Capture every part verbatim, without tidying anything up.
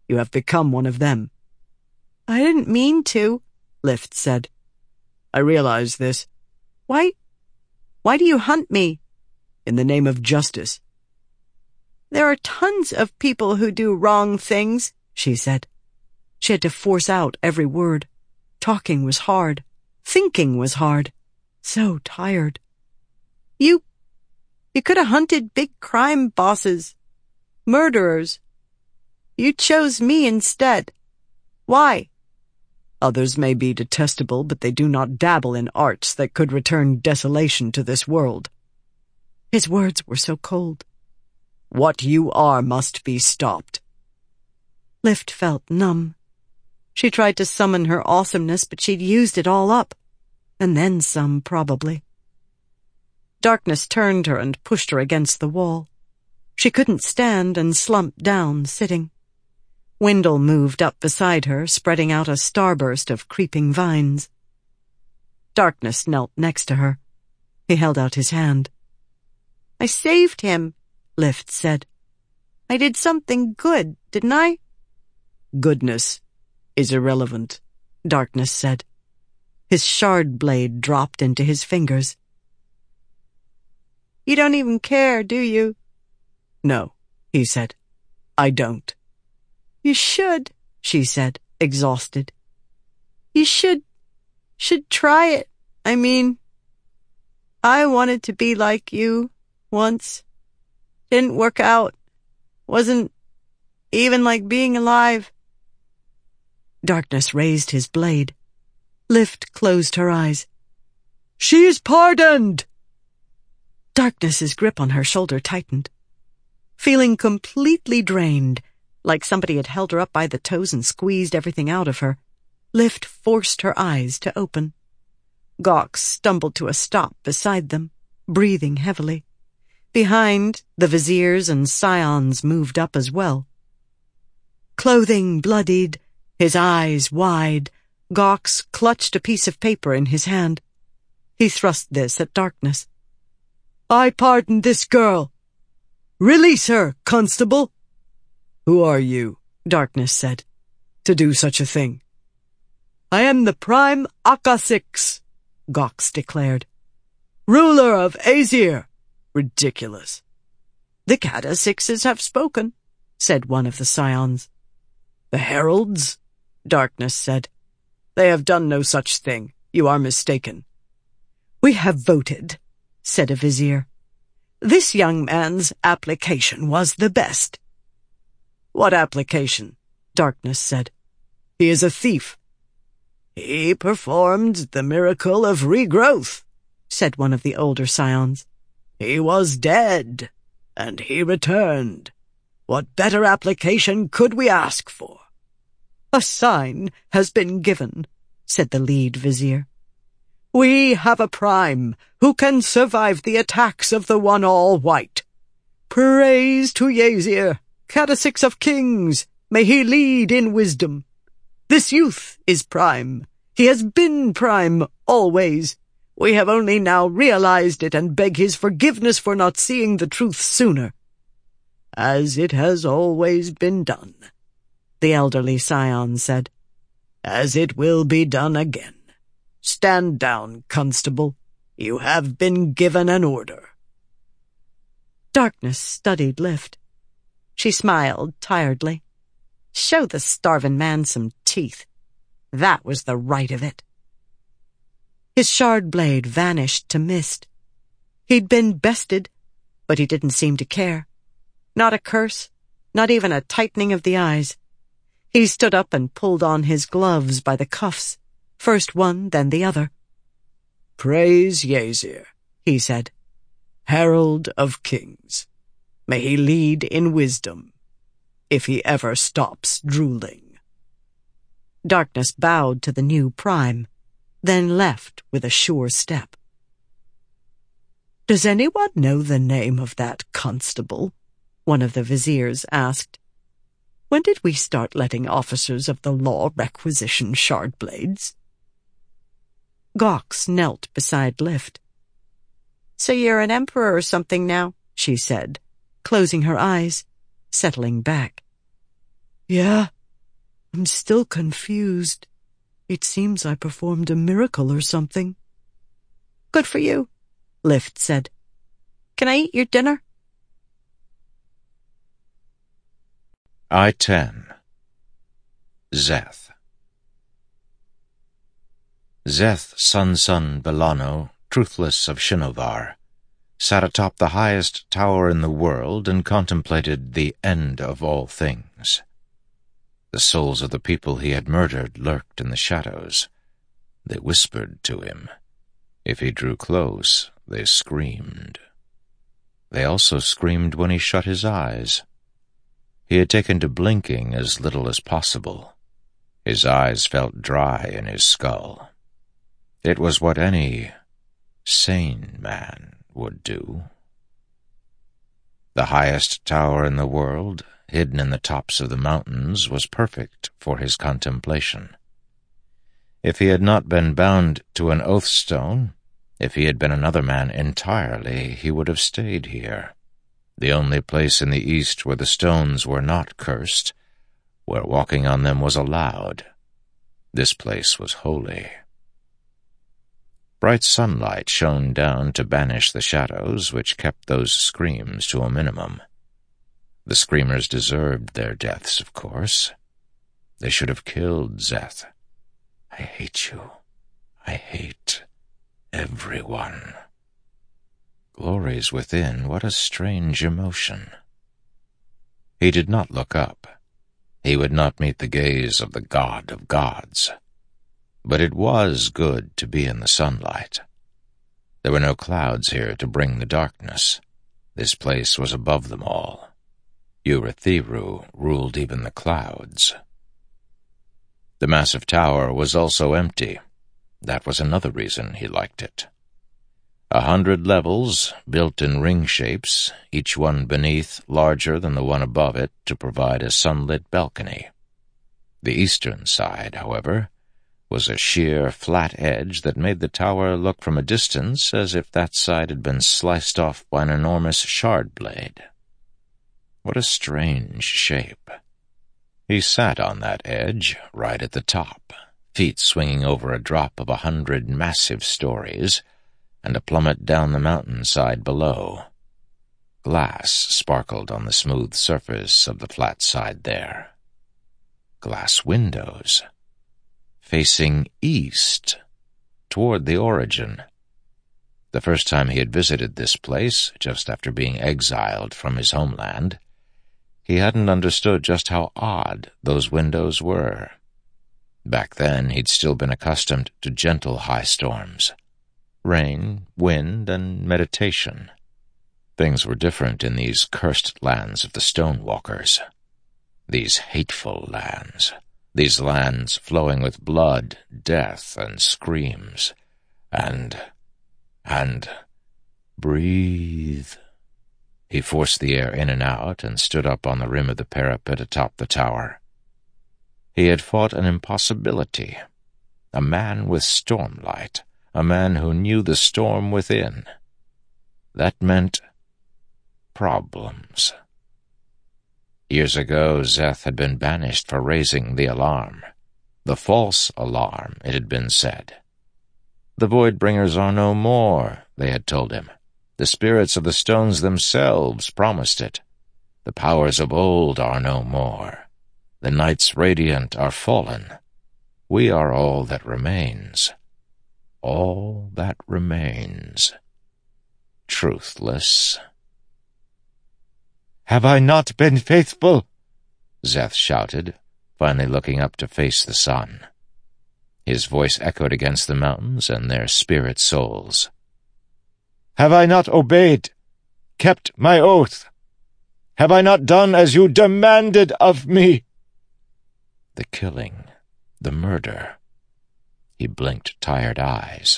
You have become one of them." "I didn't mean to," Lift said. "I realize this." Why, why do you hunt me?" "In the name of justice." "There are tons of people who do wrong things," she said. She had to force out every word. Talking was hard. Thinking was hard. So tired. You, you could have hunted big crime bosses, murderers. You chose me instead. Why?" "Others may be detestable, but they do not dabble in arts that could return desolation to this world." His words were so cold. "What you are must be stopped." Lift felt numb. She tried to summon her awesomeness, but she'd used it all up. And then some, probably. Darkness turned her and pushed her against the wall. She couldn't stand and slumped down, sitting. Wendell moved up beside her, spreading out a starburst of creeping vines. Darkness knelt next to her. He held out his hand. "I saved him," Lift said. "I did something good, didn't I?" "Goodness is irrelevant," Darkness said. His shard blade dropped into his fingers. "You don't even care, do you?" "No," he said. "I don't." "You should," she said, exhausted. "You should, should try it. I mean, I wanted to be like you once. Didn't work out. Wasn't even like being alive." Darkness raised his blade. Lift closed her eyes. "She is pardoned!" Darkness's grip on her shoulder tightened. Feeling completely drained, like somebody had held her up by the toes and squeezed everything out of her, Lift forced her eyes to open. Gawks stumbled to a stop beside them, breathing heavily. Behind, the viziers and scions moved up as well. Clothing bloodied, his eyes wide, Gawks clutched a piece of paper in his hand. He thrust this at Darkness. "I pardon this girl. Release her, constable." "Who are you," Darkness said, "to do such a thing?" "I am the Prime Akasix," Gawks declared. "Ruler of Azir." "Ridiculous." "The Cadasixes have spoken," said one of the scions. "The heralds?" Darkness said. "They have done no such thing. You are mistaken." "We have voted," said a vizier. "This young man's application was the best." "What application?" Darkness said. "He is a thief." "He performed the miracle of regrowth," said one of the older scions. "He was dead, and he returned. What better application could we ask for?" "A sign has been given," said the lead vizier. "We have a prime who can survive the attacks of the One All-White. Praise to Yazir, Cadasix of Kings, may he lead in wisdom. This youth is prime. He has been prime always. We have only now realized it and beg his forgiveness for not seeing the truth sooner." "As it has always been done," the elderly scion said. "As it will be done again. Stand down, constable. You have been given an order." Darkness studied Lift. She smiled tiredly. Show the starvin' man some teeth. That was the right of it. His shard blade vanished to mist. He'd been bested, but he didn't seem to care. Not a curse, not even a tightening of the eyes. He stood up and pulled on his gloves by the cuffs, first one, then the other. "Praise Yazir," he said, "Herald of Kings. May he lead in wisdom, if he ever stops drooling." Darkness bowed to the new prime, then left with a sure step. "Does anyone know the name of that constable?" one of the viziers asked. "When did we start letting officers of the law requisition shard blades?" Gawks knelt beside Lift. "So you're an emperor or something now," she said, closing her eyes, settling back. "Yeah," I'm still confused. It seems I performed a miracle or something. Good for you, Lift said. Can I eat your dinner? I ten. Szeth. Szeth Sun-Sun Belano, truthless of Shinovar, sat atop the highest tower in the world and contemplated the end of all things. The souls of the people he had murdered lurked in the shadows. They whispered to him. If he drew close, they screamed. They also screamed when he shut his eyes. He had taken to blinking as little as possible. His eyes felt dry in his skull. It was what any sane man would do. The highest tower in the world, hidden in the tops of the mountains, was perfect for his contemplation. If he had not been bound to an oath stone, if he had been another man entirely, he would have stayed here, the only place in the east where the stones were not cursed, where walking on them was allowed. This place was holy. Bright sunlight shone down to banish the shadows, which kept those screams to a minimum. The screamers deserved their deaths, of course. They should have killed Szeth. I hate you. I hate everyone. Glories within, what a strange emotion. He did not look up. He would not meet the gaze of the God of gods. But it was good to be in the sunlight. There were no clouds here to bring the darkness. This place was above them all. Urithiru ruled even the clouds. The massive tower was also empty. That was another reason he liked it. A hundred levels, built in ring shapes, each one beneath larger than the one above it to provide a sunlit balcony. The eastern side, however, was a sheer, flat edge that made the tower look from a distance as if that side had been sliced off by an enormous shard blade. What a strange shape. He sat on that edge, right at the top, feet swinging over a drop of a hundred massive stories, and a plummet down the mountainside below. Glass sparkled on the smooth surface of the flat side there. Glass windows, facing east, toward the origin. The first time he had visited this place, just after being exiled from his homeland, he hadn't understood just how odd those windows were. Back then, he'd still been accustomed to gentle high storms. Rain, wind, and meditation. Things were different in these cursed lands of the Stonewalkers. These hateful lands. These lands flowing with blood, death, and screams. And... and... breathe. He forced the air in and out and stood up on the rim of the parapet atop the tower. He had fought an impossibility. A man with stormlight. A man who knew the storm within. That meant problems. Years ago, Szeth had been banished for raising the alarm. The false alarm, it had been said. The Voidbringers are no more, they had told him. The spirits of the stones themselves promised it. The powers of old are no more. The Knights Radiant are fallen. We are all that remains. All that remains. Truthless. "Have I not been faithful?" Szeth shouted, finally looking up to face the sun. His voice echoed against the mountains and their spirit souls. "Have I not obeyed, kept my oath? Have I not done as you demanded of me?" The killing, the murder. He blinked tired eyes.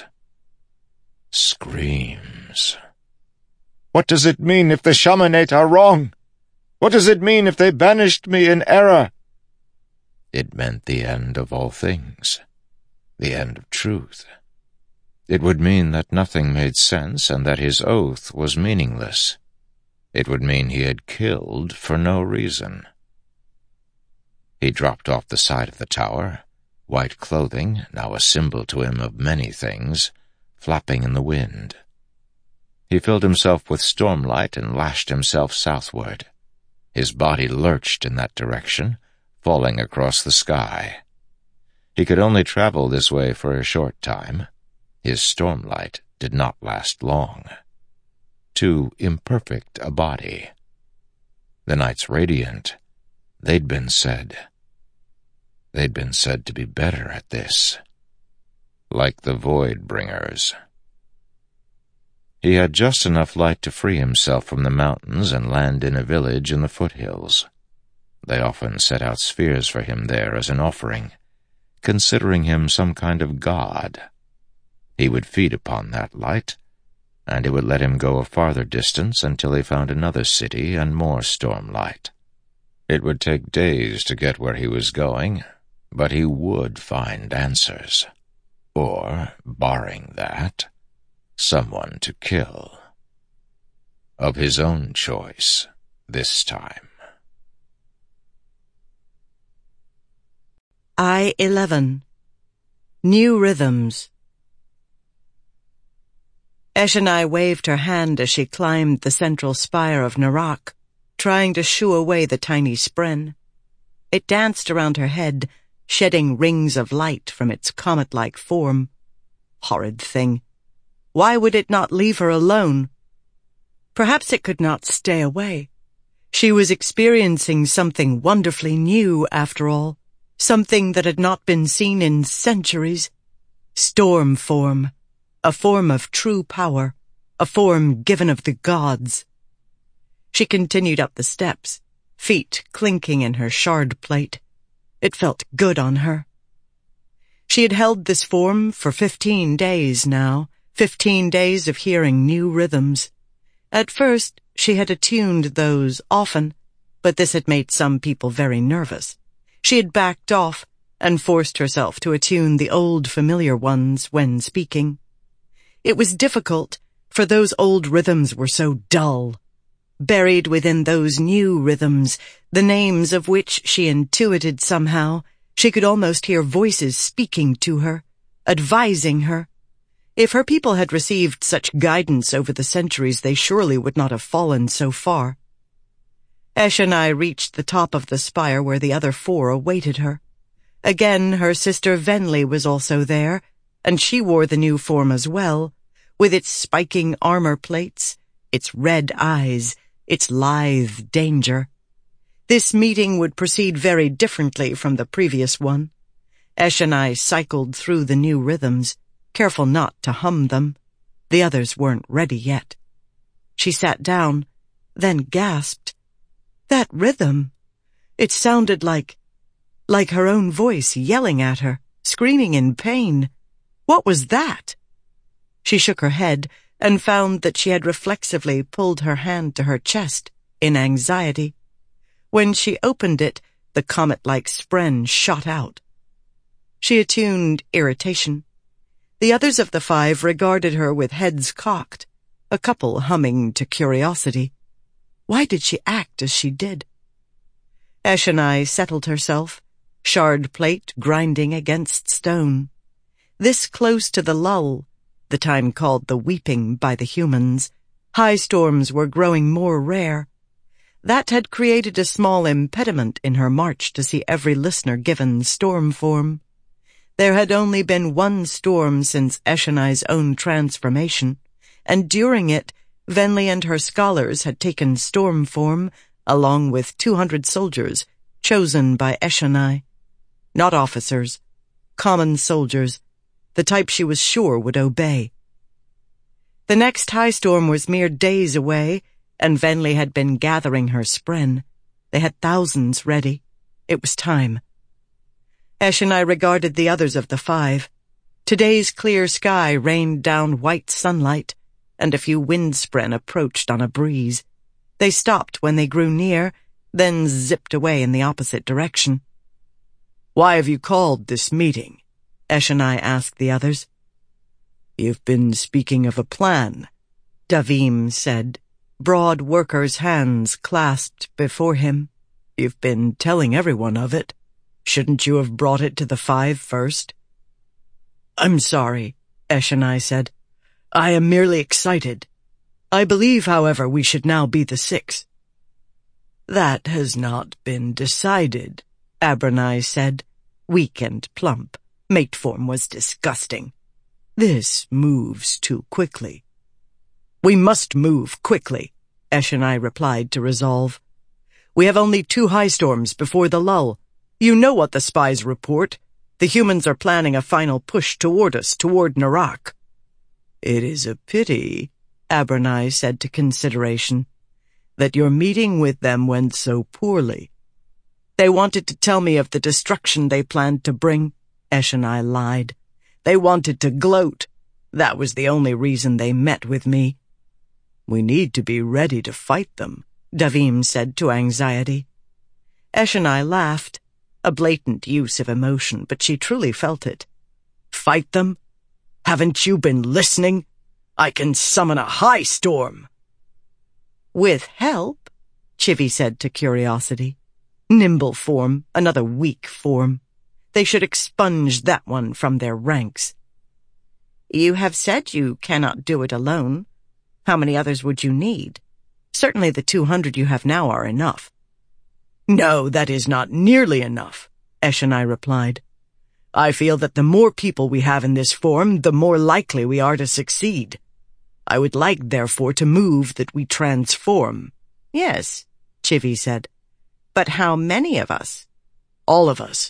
Screams. "What does it mean if the Shamanate are wrong? What does it mean if they banished me in error?" It meant the end of all things. The end of truth. It would mean that nothing made sense and that his oath was meaningless. It would mean he had killed for no reason. He dropped off the side of the tower, white clothing, now a symbol to him of many things, flapping in the wind. He filled himself with stormlight and lashed himself southward. His body lurched in that direction, falling across the sky. He could only travel this way for a short time. His stormlight did not last long. Too imperfect a body. The nights radiant, they'd been said. They'd been said to be better at this. Like the Void Bringers. He had just enough light to free himself from the mountains and land in a village in the foothills. They often set out spheres for him there as an offering, considering him some kind of god. He would feed upon that light, and it would let him go a farther distance until he found another city and more stormlight. It would take days to get where he was going, but he would find answers. Or, barring that, someone to kill. Of his own choice, this time. I eleven. New Rhythms. Eshonai waved her hand as she climbed the central spire of Narak, trying to shoo away the tiny spren. It danced around her head, shedding rings of light from its comet-like form. Horrid thing. Why would it not leave her alone? Perhaps it could not stay away. She was experiencing something wonderfully new, after all. Something that had not been seen in centuries. Storm form. A form of true power. A form given of the gods. She continued up the steps, feet clinking in her shard plate. It felt good on her. She had held this form for fifteen days now, fifteen days of hearing new rhythms. At first, she had attuned those often, but this had made some people very nervous. She had backed off and forced herself to attune the old familiar ones when speaking. It was difficult, for those old rhythms were so dull. Buried within those new rhythms, the names of which she intuited somehow, she could almost hear voices speaking to her, advising her. If her people had received such guidance over the centuries, they surely would not have fallen so far. Eshonai reached the top of the spire where the other four awaited her. Again, her sister Venli was also there, and she wore the new form as well, with its spiking armor plates, its red eyes, its lithe danger. This meeting would proceed very differently from the previous one. Eshonai cycled through the new rhythms, careful not to hum them. The others weren't ready yet. She sat down, then gasped. That rhythm! It sounded like, like her own voice yelling at her, screaming in pain. What was that? She shook her head and found that she had reflexively pulled her hand to her chest in anxiety. When she opened it, the comet-like spren shot out. She attuned irritation. The others of the five regarded her with heads cocked, a couple humming to curiosity. Why did she act as she did? Eshonai settled herself, shard plate grinding against stone. This close to the lull, the time called the weeping by the humans, high storms were growing more rare. That had created a small impediment in her march to see every listener given storm form. There had only been one storm since Eshonai's own transformation, and during it, Venli and her scholars had taken storm form, along with two hundred soldiers, chosen by Eshonai. Not officers, common soldiers, the type she was sure would obey. The next high storm was mere days away, and Venli had been gathering her spren. They had thousands ready. It was time. Eshonai regarded the others of the five. Today's clear sky rained down white sunlight, and a few wind spren approached on a breeze. They stopped when they grew near, then zipped away in the opposite direction. "Why have you called this meeting?" Eshonai asked the others. "You've been speaking of a plan," Davim said, broad worker's hands clasped before him. "You've been telling everyone of it." Shouldn't you have brought it to the five first? I'm sorry, Eshonai said. I am merely excited. I believe, however, we should now be the six. That has not been decided, Abernai said, weak and plump. Mate form was disgusting. This moves too quickly. We must move quickly, Eshonai replied to resolve. We have only two high storms before the lull. You know what the spies report. The humans are planning a final push toward us, toward Narak. It is a pity, Abernai said to consideration, that your meeting with them went so poorly. They wanted to tell me of the destruction they planned to bring, Eshonai lied. They wanted to gloat. That was the only reason they met with me. We need to be ready to fight them, Davim said to anxiety. Eshonai laughed, a blatant use of emotion, but she truly felt it. Fight them? Haven't you been listening? I can summon a high storm. With help, Chivi said to curiosity. Nimble form, another weak form. They should expunge that one from their ranks. You have said you cannot do it alone. How many others would you need? Certainly the two hundred you have now are enough. No, that is not nearly enough, Eshonai replied. I feel that the more people we have in this form, the more likely we are to succeed. I would like, therefore, to move that we transform. Yes, Chivi said. But how many of us? All of us.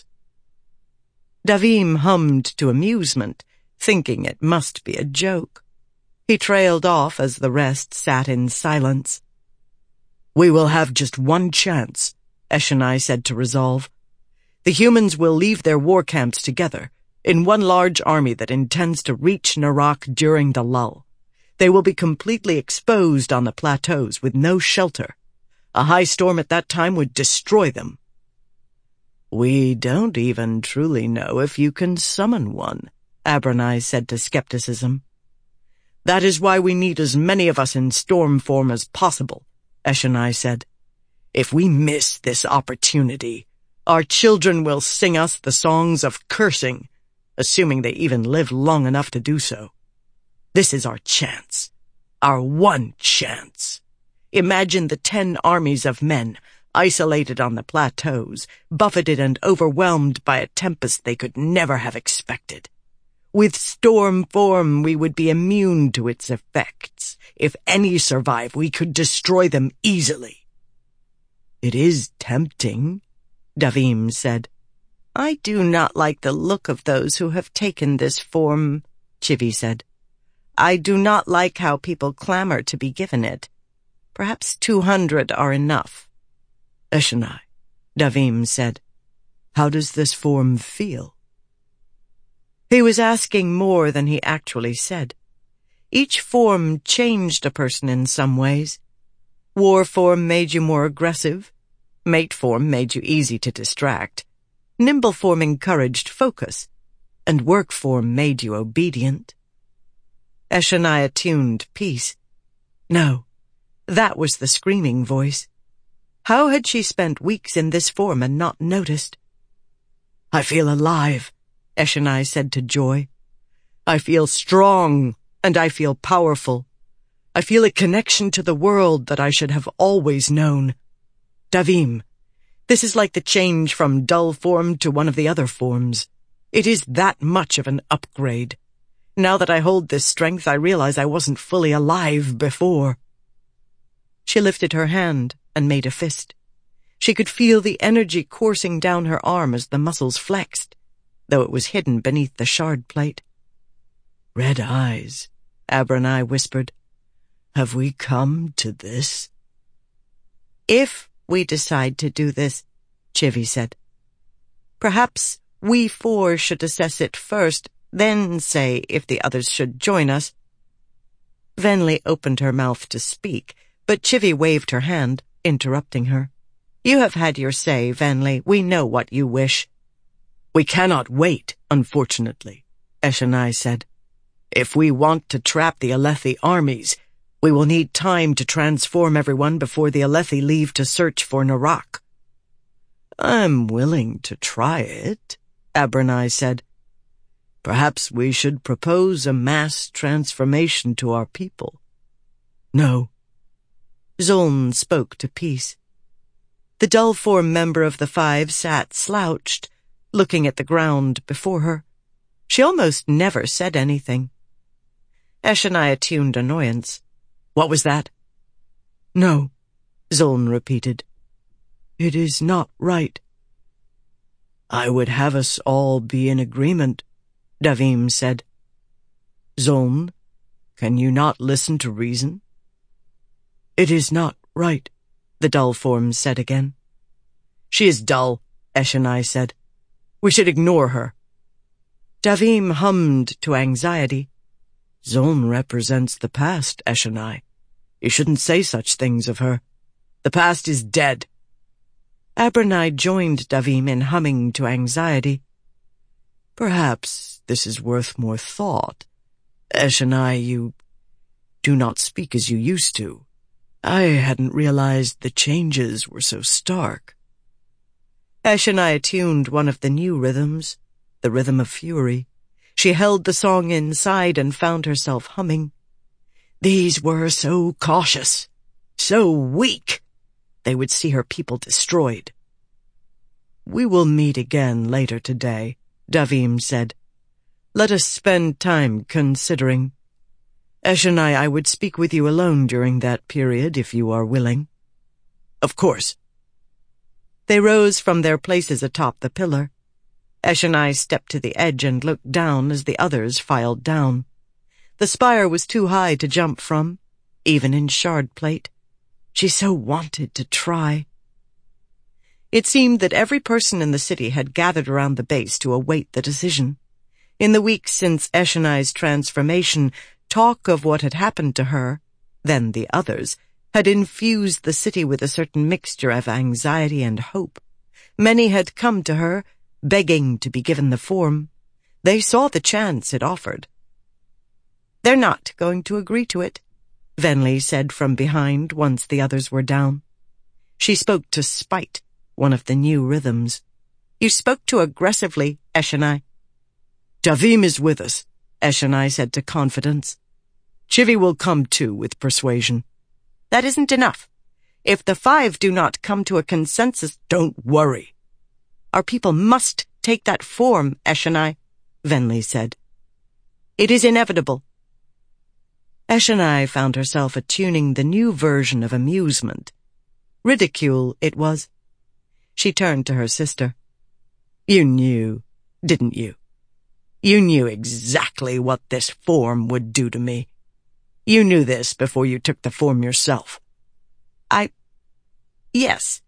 Davim hummed to amusement, thinking it must be a joke. He trailed off as the rest sat in silence. We will have just one chance, Eshonai said to resolve. The humans will leave their war camps together, in one large army that intends to reach Narak during the lull. They will be completely exposed on the plateaus with no shelter. A high storm at that time would destroy them. We don't even truly know if you can summon one, Abernai said to skepticism. That is why we need as many of us in storm form as possible, Eshonai said. If we miss this opportunity, our children will sing us the songs of cursing, assuming they even live long enough to do so. This is our chance, our one chance. Imagine the ten armies of men, isolated on the plateaus, buffeted and overwhelmed by a tempest they could never have expected. With storm form, we would be immune to its effects. If any survive, we could destroy them easily. It is tempting, Davim said. I do not like the look of those who have taken this form, Chivi said. I do not like how people clamor to be given it. Perhaps two hundred are enough. Eshonai, Davim said. How does this form feel? He was asking more than he actually said. Each form changed a person in some ways. War form made you more aggressive. Mate form made you easy to distract. Nimble form encouraged focus. And work form made you obedient. Eshonai attuned peace. No, that was the screaming voice. How had she spent weeks in this form and not noticed? I feel alive, Eshonai said to Joy. I feel strong, and I feel powerful. I feel a connection to the world that I should have always known. Davim, this is like the change from dull form to one of the other forms. It is that much of an upgrade. Now that I hold this strength, I realize I wasn't fully alive before. She lifted her hand and made a fist. She could feel the energy coursing down her arm as the muscles flexed, though it was hidden beneath the shard plate. Red eyes, Abernai whispered. Have we come to this? If we decide to do this, Chivi said. Perhaps we four should assess it first, then say if the others should join us. Venli opened her mouth to speak, but Chivi waved her hand, interrupting her. You have had your say, Venli. We know what you wish. We cannot wait, unfortunately, Eshonai said. If we want to trap the Alethi armies, we will need time to transform everyone before the Alethi leave to search for Narak. I'm willing to try it, Abernai said. Perhaps we should propose a mass transformation to our people. No. Zoln spoke to peace. The dull-form member of the five sat slouched, looking at the ground before her. She almost never said anything. Eshonai attuned annoyance. What was that? No, Zoln repeated. It is not right. I would have us all be in agreement, Davim said. Zoln, can you not listen to reason? It is not right, the dull form said again. She is dull, Eshonai said. We should ignore her. Davim hummed to anxiety. Zoln represents the past, Eshonai. You shouldn't say such things of her. The past is dead. Abernai joined Davim in humming to anxiety. Perhaps this is worth more thought. Eshonai, you do not speak as you used to. I hadn't realized the changes were so stark. Eshonai attuned one of the new rhythms, the rhythm of fury. She held the song inside and found herself humming. These were so cautious, so weak. They would see her people destroyed. We will meet again later today, Davim said. Let us spend time considering. Eshonai, I would speak with you alone during that period if you are willing. Of course. They rose from their places atop the pillar. Eshonai stepped to the edge and looked down as the others filed down. The spire was too high to jump from, even in shard plate. She so wanted to try. It seemed that every person in the city had gathered around the base to await the decision. In the weeks since Eshonai's transformation, talk of what had happened to her, then the others, had infused the city with a certain mixture of anxiety and hope. Many had come to her, begging to be given the form. They saw the chance it offered. They're not going to agree to it, Venli said from behind once the others were down. She spoke to Spite, one of the new rhythms. You spoke too aggressively, Eshonai. Davim is with us, Eshonai said to Confidence. Chivi will come too with persuasion. That isn't enough. If the five do not come to a consensus, don't worry. Our people must take that form, Eshonai, Venli said. It is inevitable. Eshonai found herself attuning the new version of amusement. Ridicule, it was. She turned to her sister. You knew, didn't you? You knew exactly what this form would do to me. You knew this before you took the form yourself. I... yes.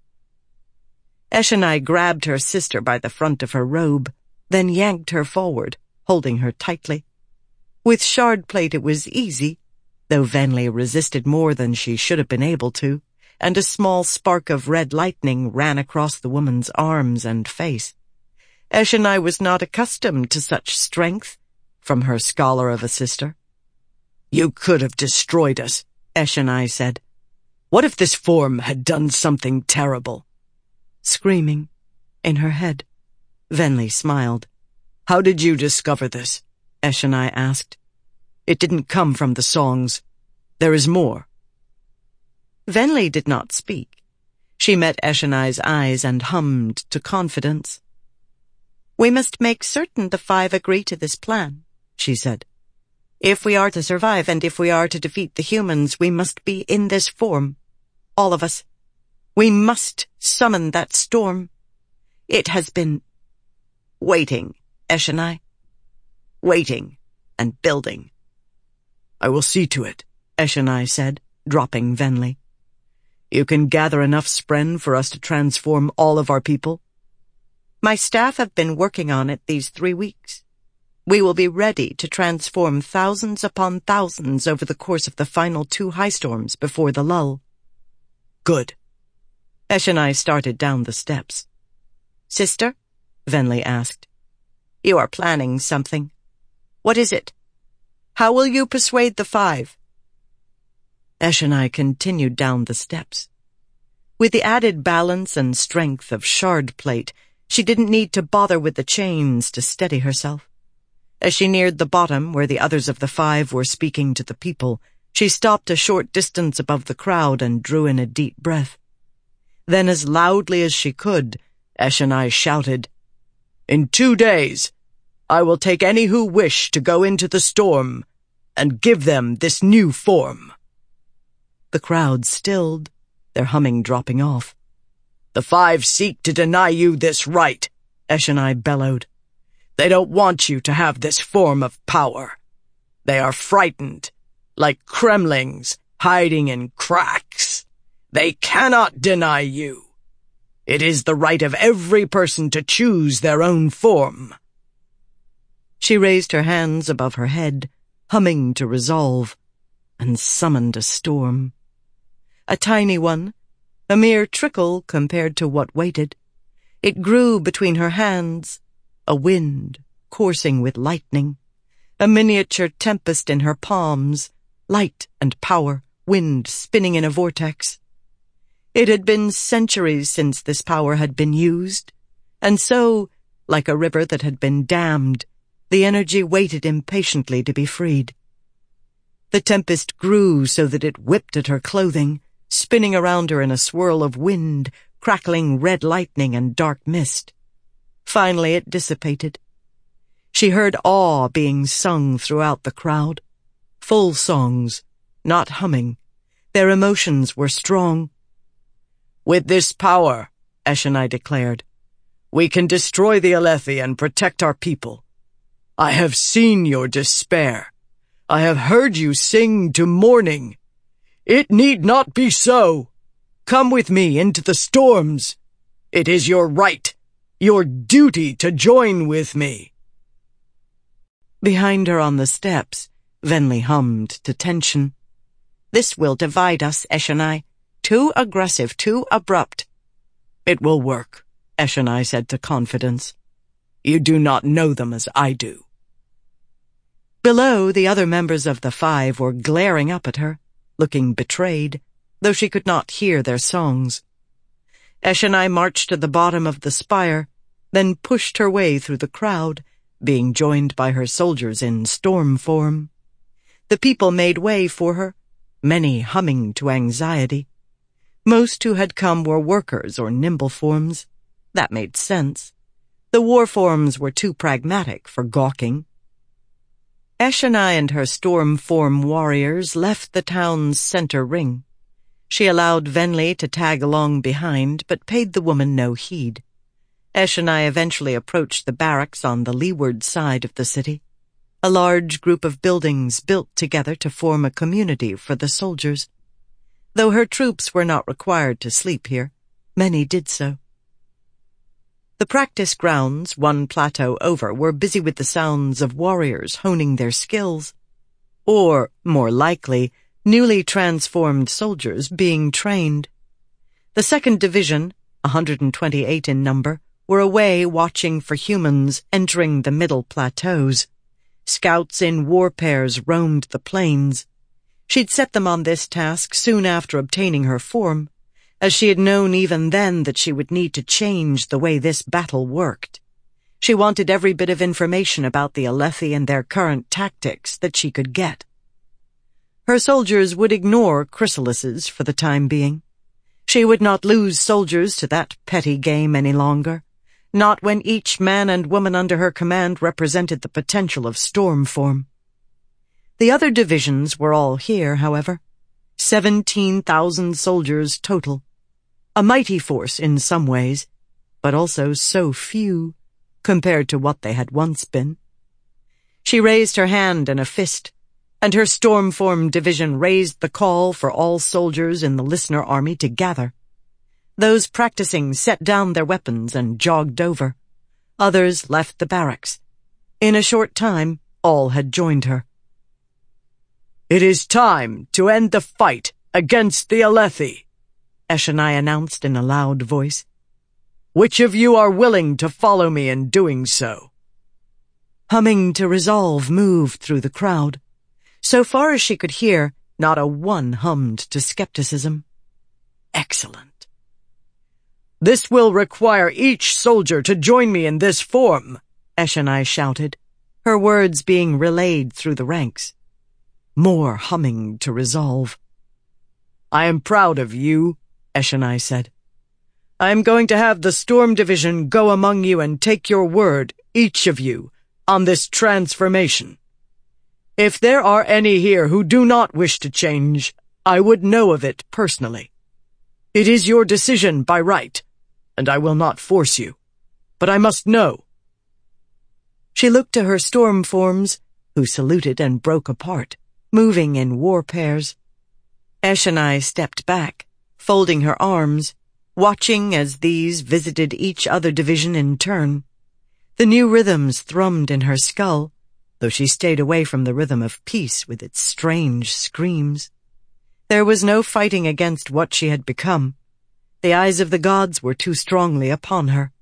Eshonai grabbed her sister by the front of her robe, then yanked her forward, holding her tightly. With shard plate it was easy, though Venli resisted more than she should have been able to, and a small spark of red lightning ran across the woman's arms and face. Eshonai was not accustomed to such strength from her scholar of a sister. You could have destroyed us, Eshonai said. What if this form had done something terrible? Screaming in her head. Venli smiled. How did you discover this? Eshonai asked. It didn't come from the songs. There is more. Venli did not speak. She met Eshonai's eyes and hummed to Confidence. We must make certain the five agree to this plan, she said. If we are to survive and if we are to defeat the humans, we must be in this form. All of us. We must summon that storm. It has been waiting, Eshonai. Waiting and building. I will see to it, Eshonai said, dropping Venli. You can gather enough spren for us to transform all of our people? My staff have been working on it these three weeks. We will be ready to transform thousands upon thousands over the course of the final two high storms before the lull. Good. Eshonai started down the steps. Sister? Venli asked. You are planning something. What is it? How will you persuade the five? Eshonai continued down the steps. With the added balance and strength of shard plate, she didn't need to bother with the chains to steady herself. As she neared the bottom, where the others of the five were speaking to the people, she stopped a short distance above the crowd and drew in a deep breath. Then, as loudly as she could, Eshonai shouted, "In two days, I will take any who wish to go into the storm and give them this new form." The crowd stilled, their humming dropping off. "The five seek to deny you this right," Eshonai bellowed. "They don't want you to have this form of power. They are frightened, like Kremlings hiding in cracks. They cannot deny you. It is the right of every person to choose their own form." She raised her hands above her head, humming to resolve, and summoned a storm. A tiny one, a mere trickle compared to what waited. It grew between her hands, a wind coursing with lightning, a miniature tempest in her palms, light and power, wind spinning in a vortex. It had been centuries since this power had been used, and so, like a river that had been dammed, the energy waited impatiently to be freed. The tempest grew so that it whipped at her clothing, spinning around her in a swirl of wind, crackling red lightning and dark mist. Finally it dissipated. She heard awe being sung throughout the crowd. Full songs, not humming. Their emotions were strong. "With this power," Eshonai declared, "we can destroy the Alethi and protect our people. I have seen your despair. I have heard you sing to mourning. It need not be so. Come with me into the storms. It is your right, your duty to join with me." Behind her on the steps, Venli hummed to tension. "This will divide us, Eshonai. Too aggressive, too abrupt." "It will work," Eshonai said to confidence. "You do not know them as I do." Below, the other members of the five were glaring up at her, looking betrayed, though she could not hear their songs. Eshonai marched to the bottom of the spire, then pushed her way through the crowd, being joined by her soldiers in storm form. The people made way for her, many humming to anxiety. Most who had come were workers or nimble forms. That made sense. The war forms were too pragmatic for gawking. Eshonai and her storm form warriors left the town's center ring. She allowed Venli to tag along behind, but paid the woman no heed. Eshonai eventually approached the barracks on the leeward side of the city, a large group of buildings built together to form a community for the soldiers. Though her troops were not required to sleep here, many did so. The practice grounds, one plateau over, were busy with the sounds of warriors honing their skills, or, more likely, newly transformed soldiers being trained. The second division, one hundred twenty-eight in number, were away watching for humans entering the middle plateaus. Scouts in war pairs roamed the plains. She'd set them on this task soon after obtaining her form, as she had known even then that she would need to change the way this battle worked. She wanted every bit of information about the Alethi and their current tactics that she could get. Her soldiers would ignore chrysalises for the time being. She would not lose soldiers to that petty game any longer, not when each man and woman under her command represented the potential of storm form. The other divisions were all here, however. Seventeen thousand soldiers total. A mighty force in some ways, but also so few compared to what they had once been. She raised her hand in a fist, and her storm-form division raised the call for all soldiers in the listener army to gather. Those practicing set down their weapons and jogged over. Others left the barracks. In a short time, all had joined her. "It is time to end the fight against the Alethi," Eshonai announced in a loud voice. "Which of you are willing to follow me in doing so?" Humming to resolve moved through the crowd. So far as she could hear, not a one hummed to skepticism. Excellent. This will require each soldier to join me in this form, Eshonai shouted, her words being relayed through the ranks. More humming to resolve. I am proud of you, Eshonai said. I am going to have the Storm Division go among you and take your word, each of you, on this transformation. If there are any here who do not wish to change, I would know of it personally. It is your decision by right, and I will not force you, but I must know. She looked to her storm forms, who saluted and broke apart, moving in war pairs. Eshonai stepped back, folding her arms, watching as these visited each other division in turn. The new rhythms thrummed in her skull, though she stayed away from the rhythm of peace with its strange screams. There was no fighting against what she had become. The eyes of the gods were too strongly upon her.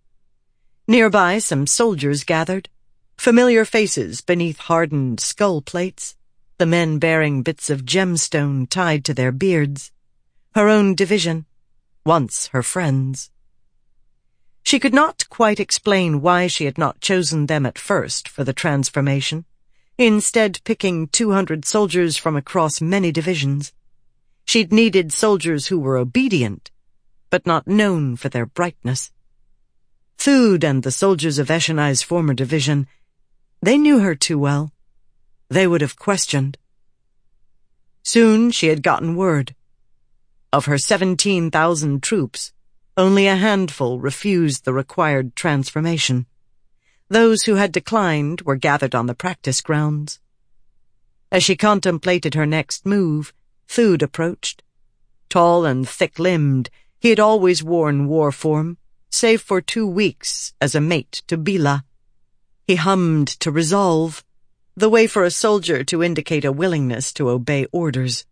Nearby, some soldiers gathered, familiar faces beneath hardened skull plates, the men bearing bits of gemstone tied to their beards. Her own division, once her friends. She could not quite explain why she had not chosen them at first for the transformation, instead picking two hundred soldiers from across many divisions. She'd needed soldiers who were obedient, but not known for their brightness. Thud and the soldiers of Eshonai's former division, they knew her too well. They would have questioned. Soon she had gotten word. Of her seventeen thousand troops, only a handful refused the required transformation. Those who had declined were gathered on the practice grounds. As she contemplated her next move, Thud approached. Tall and thick-limbed, he had always worn war form, save for two weeks as a mate to Bila. He hummed to resolve, the way for a soldier to indicate a willingness to obey orders.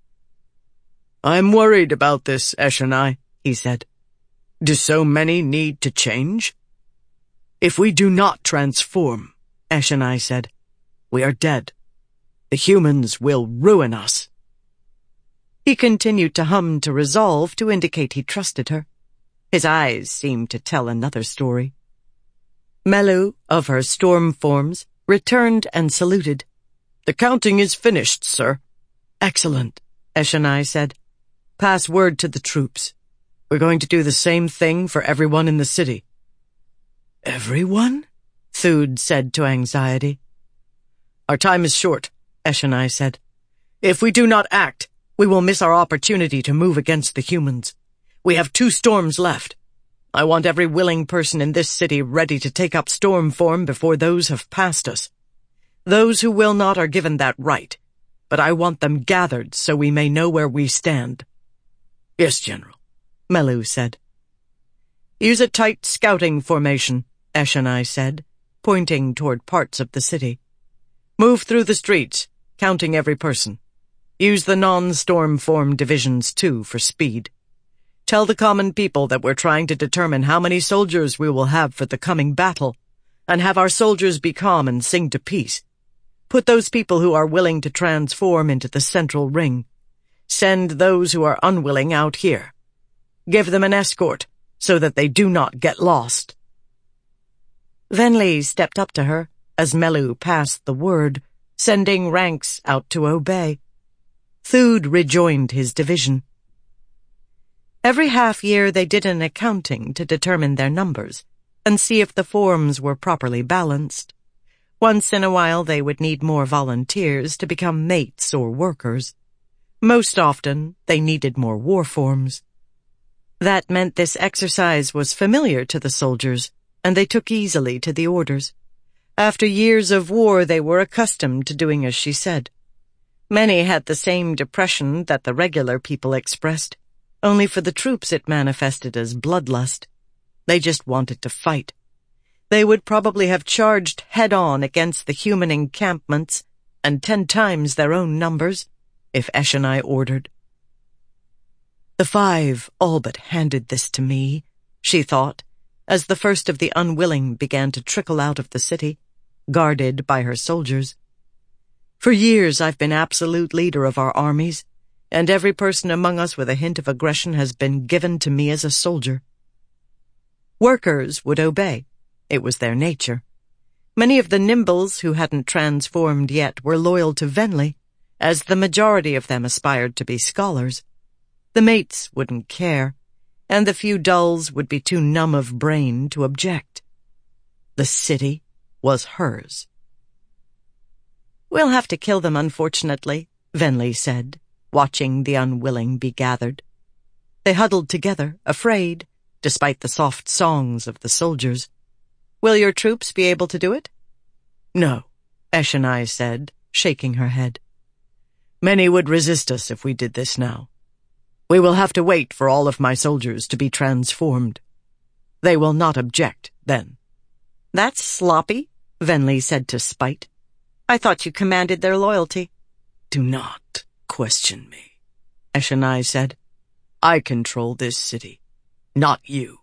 I'm worried about this, Eshonai, he said. Do so many need to change? If we do not transform, Eshonai said, we are dead. The humans will ruin us. He continued to hum to resolve to indicate he trusted her. His eyes seemed to tell another story. Melu, of her storm forms, returned and saluted. The counting is finished, sir. Excellent, Eshonai said. Pass word to the troops. We're going to do the same thing for everyone in the city. Everyone? Thud said to Anxiety. Our time is short, Eshonai said. If we do not act, we will miss our opportunity to move against the humans. We have two storms left. I want every willing person in this city ready to take up storm form before those have passed us. Those who will not are given that right, but I want them gathered so we may know where we stand. Yes, General, Melu said. Use a tight scouting formation, Eshonai said, pointing toward parts of the city. Move through the streets, counting every person. Use the non-storm form divisions, too, for speed. Tell the common people that we're trying to determine how many soldiers we will have for the coming battle, and have our soldiers be calm and sing to peace. Put those people who are willing to transform into the central ring. Send those who are unwilling out here. Give them an escort, so that they do not get lost. Venli stepped up to her as Melu passed the word, sending ranks out to obey. Thud rejoined his division. Every half year they did an accounting to determine their numbers and see if the forms were properly balanced. Once in a while they would need more volunteers to become mates or workers. Most often they needed more war forms. That meant this exercise was familiar to the soldiers, and they took easily to the orders. After years of war they were accustomed to doing as she said. Many had the same depression that the regular people expressed, only for the troops it manifested as bloodlust. They just wanted to fight. They would probably have charged head-on against the human encampments and ten times their own numbers, if Eshonai ordered. The five all but handed this to me, she thought, as the first of the unwilling began to trickle out of the city, guarded by her soldiers. For years I've been absolute leader of our armies, and every person among us with a hint of aggression has been given to me as a soldier. Workers would obey. It was their nature. Many of the nimbles who hadn't transformed yet were loyal to Venli, as the majority of them aspired to be scholars. The mates wouldn't care, and the few dulls would be too numb of brain to object. The city was hers. "We'll have to kill them, unfortunately," Venli said, watching the unwilling be gathered. They huddled together, afraid, despite the soft songs of the soldiers. "Will your troops be able to do it?" "No," Eshonai said, shaking her head. "Many would resist us if we did this now. We will have to wait for all of my soldiers to be transformed. They will not object then." "That's sloppy," Venli said to Spite. "I thought you commanded their loyalty." "Do not question me," Eshonai said. "I control this city, not you."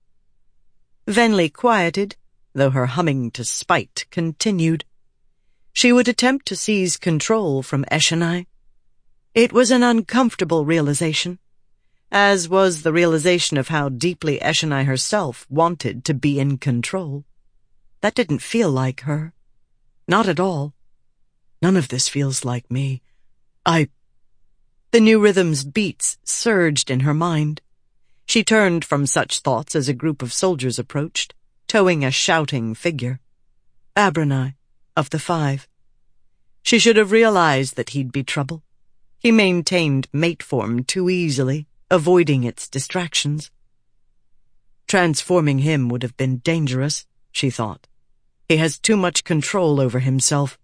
Venli quieted, though her humming to Spite continued. She would attempt to seize control from Eshonai. It was an uncomfortable realization, as was the realization of how deeply Eshonai herself wanted to be in control. That didn't feel like her. Not at all. "None of this feels like me. I—" The new rhythm's beats surged in her mind. She turned from such thoughts as a group of soldiers approached, towing a shouting figure. Abranai, of the Five. She should have realized that he'd be trouble. He maintained mate form too easily, avoiding its distractions. Transforming him would have been dangerous, she thought. He has too much control over himself.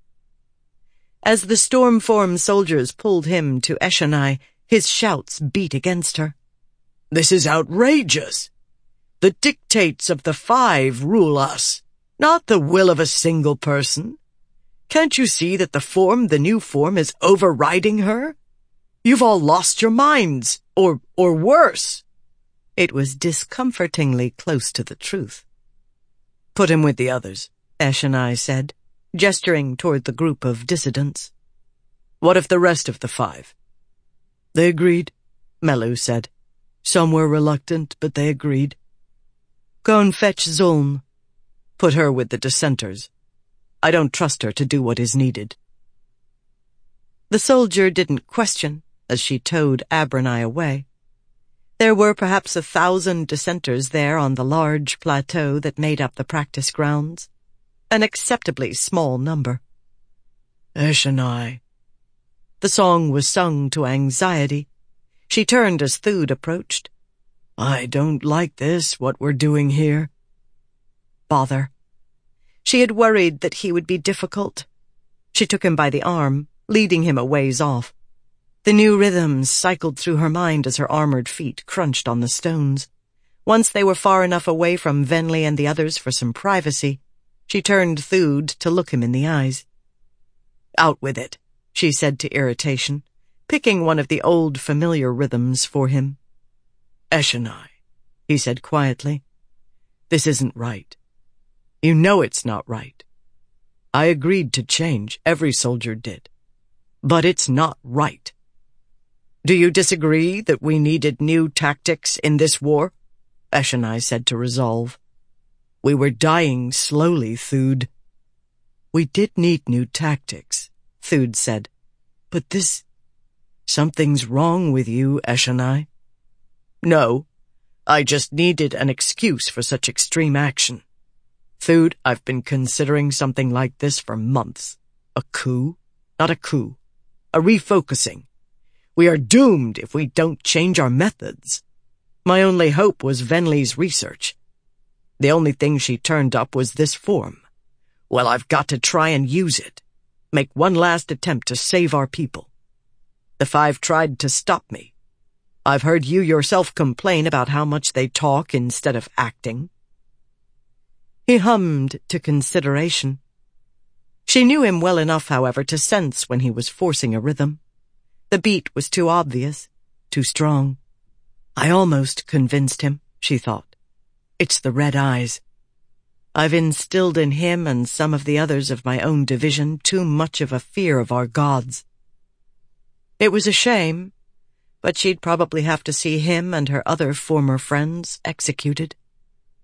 As the storm-form soldiers pulled him to Eshonai, his shouts beat against her. "This is outrageous! The dictates of the Five rule us, not the will of a single person. Can't you see that the form, the new form, is overriding her? You've all lost your minds, or, or worse." It was discomfortingly close to the truth. "Put him with the others," Eshonai said, gesturing toward the group of dissidents. "What of the rest of the Five?" "They agreed," Melu said. "Some were reluctant, but they agreed. Go and fetch Zulm. Put her with the dissenters. I don't trust her to do what is needed." The soldier didn't question as she towed Abranai away. There were perhaps a thousand dissenters there on the large plateau that made up the practice grounds. An acceptably small number. "Eshonai." The song was sung to anxiety. She turned as Thude approached. "I don't like this, what we're doing here." Bother. She had worried that he would be difficult. She took him by the arm, leading him a ways off. The new rhythms cycled through her mind as her armored feet crunched on the stones. Once they were far enough away from Venli and the others for some privacy, she turned Thude to look him in the eyes. "Out with it," she said to irritation, picking one of the old familiar rhythms for him. "Eshonai," he said quietly, "this isn't right. You know it's not right. I agreed to change, every soldier did. But it's not right. Do you disagree that we needed new tactics in this war?" Eshonai said to Resolve. "We were dying slowly, Thude." "We did need new tactics," Thude said. "But this... Something's wrong with you, Eshonai." "No, I just needed an excuse for such extreme action. Thude, I've been considering something like this for months. A coup? Not a coup. A refocusing. We are doomed if we don't change our methods. My only hope was Venli's research. The only thing she turned up was this form. Well, I've got to try and use it. Make one last attempt to save our people. The Five tried to stop me. I've heard you yourself complain about how much they talk instead of acting." He hummed to consideration. She knew him well enough, however, to sense when he was forcing a rhythm. The beat was too obvious, too strong. I almost convinced him, she thought. It's the red eyes. I've instilled in him and some of the others of my own division too much of a fear of our gods. It was a shame, but she'd probably have to see him and her other former friends executed.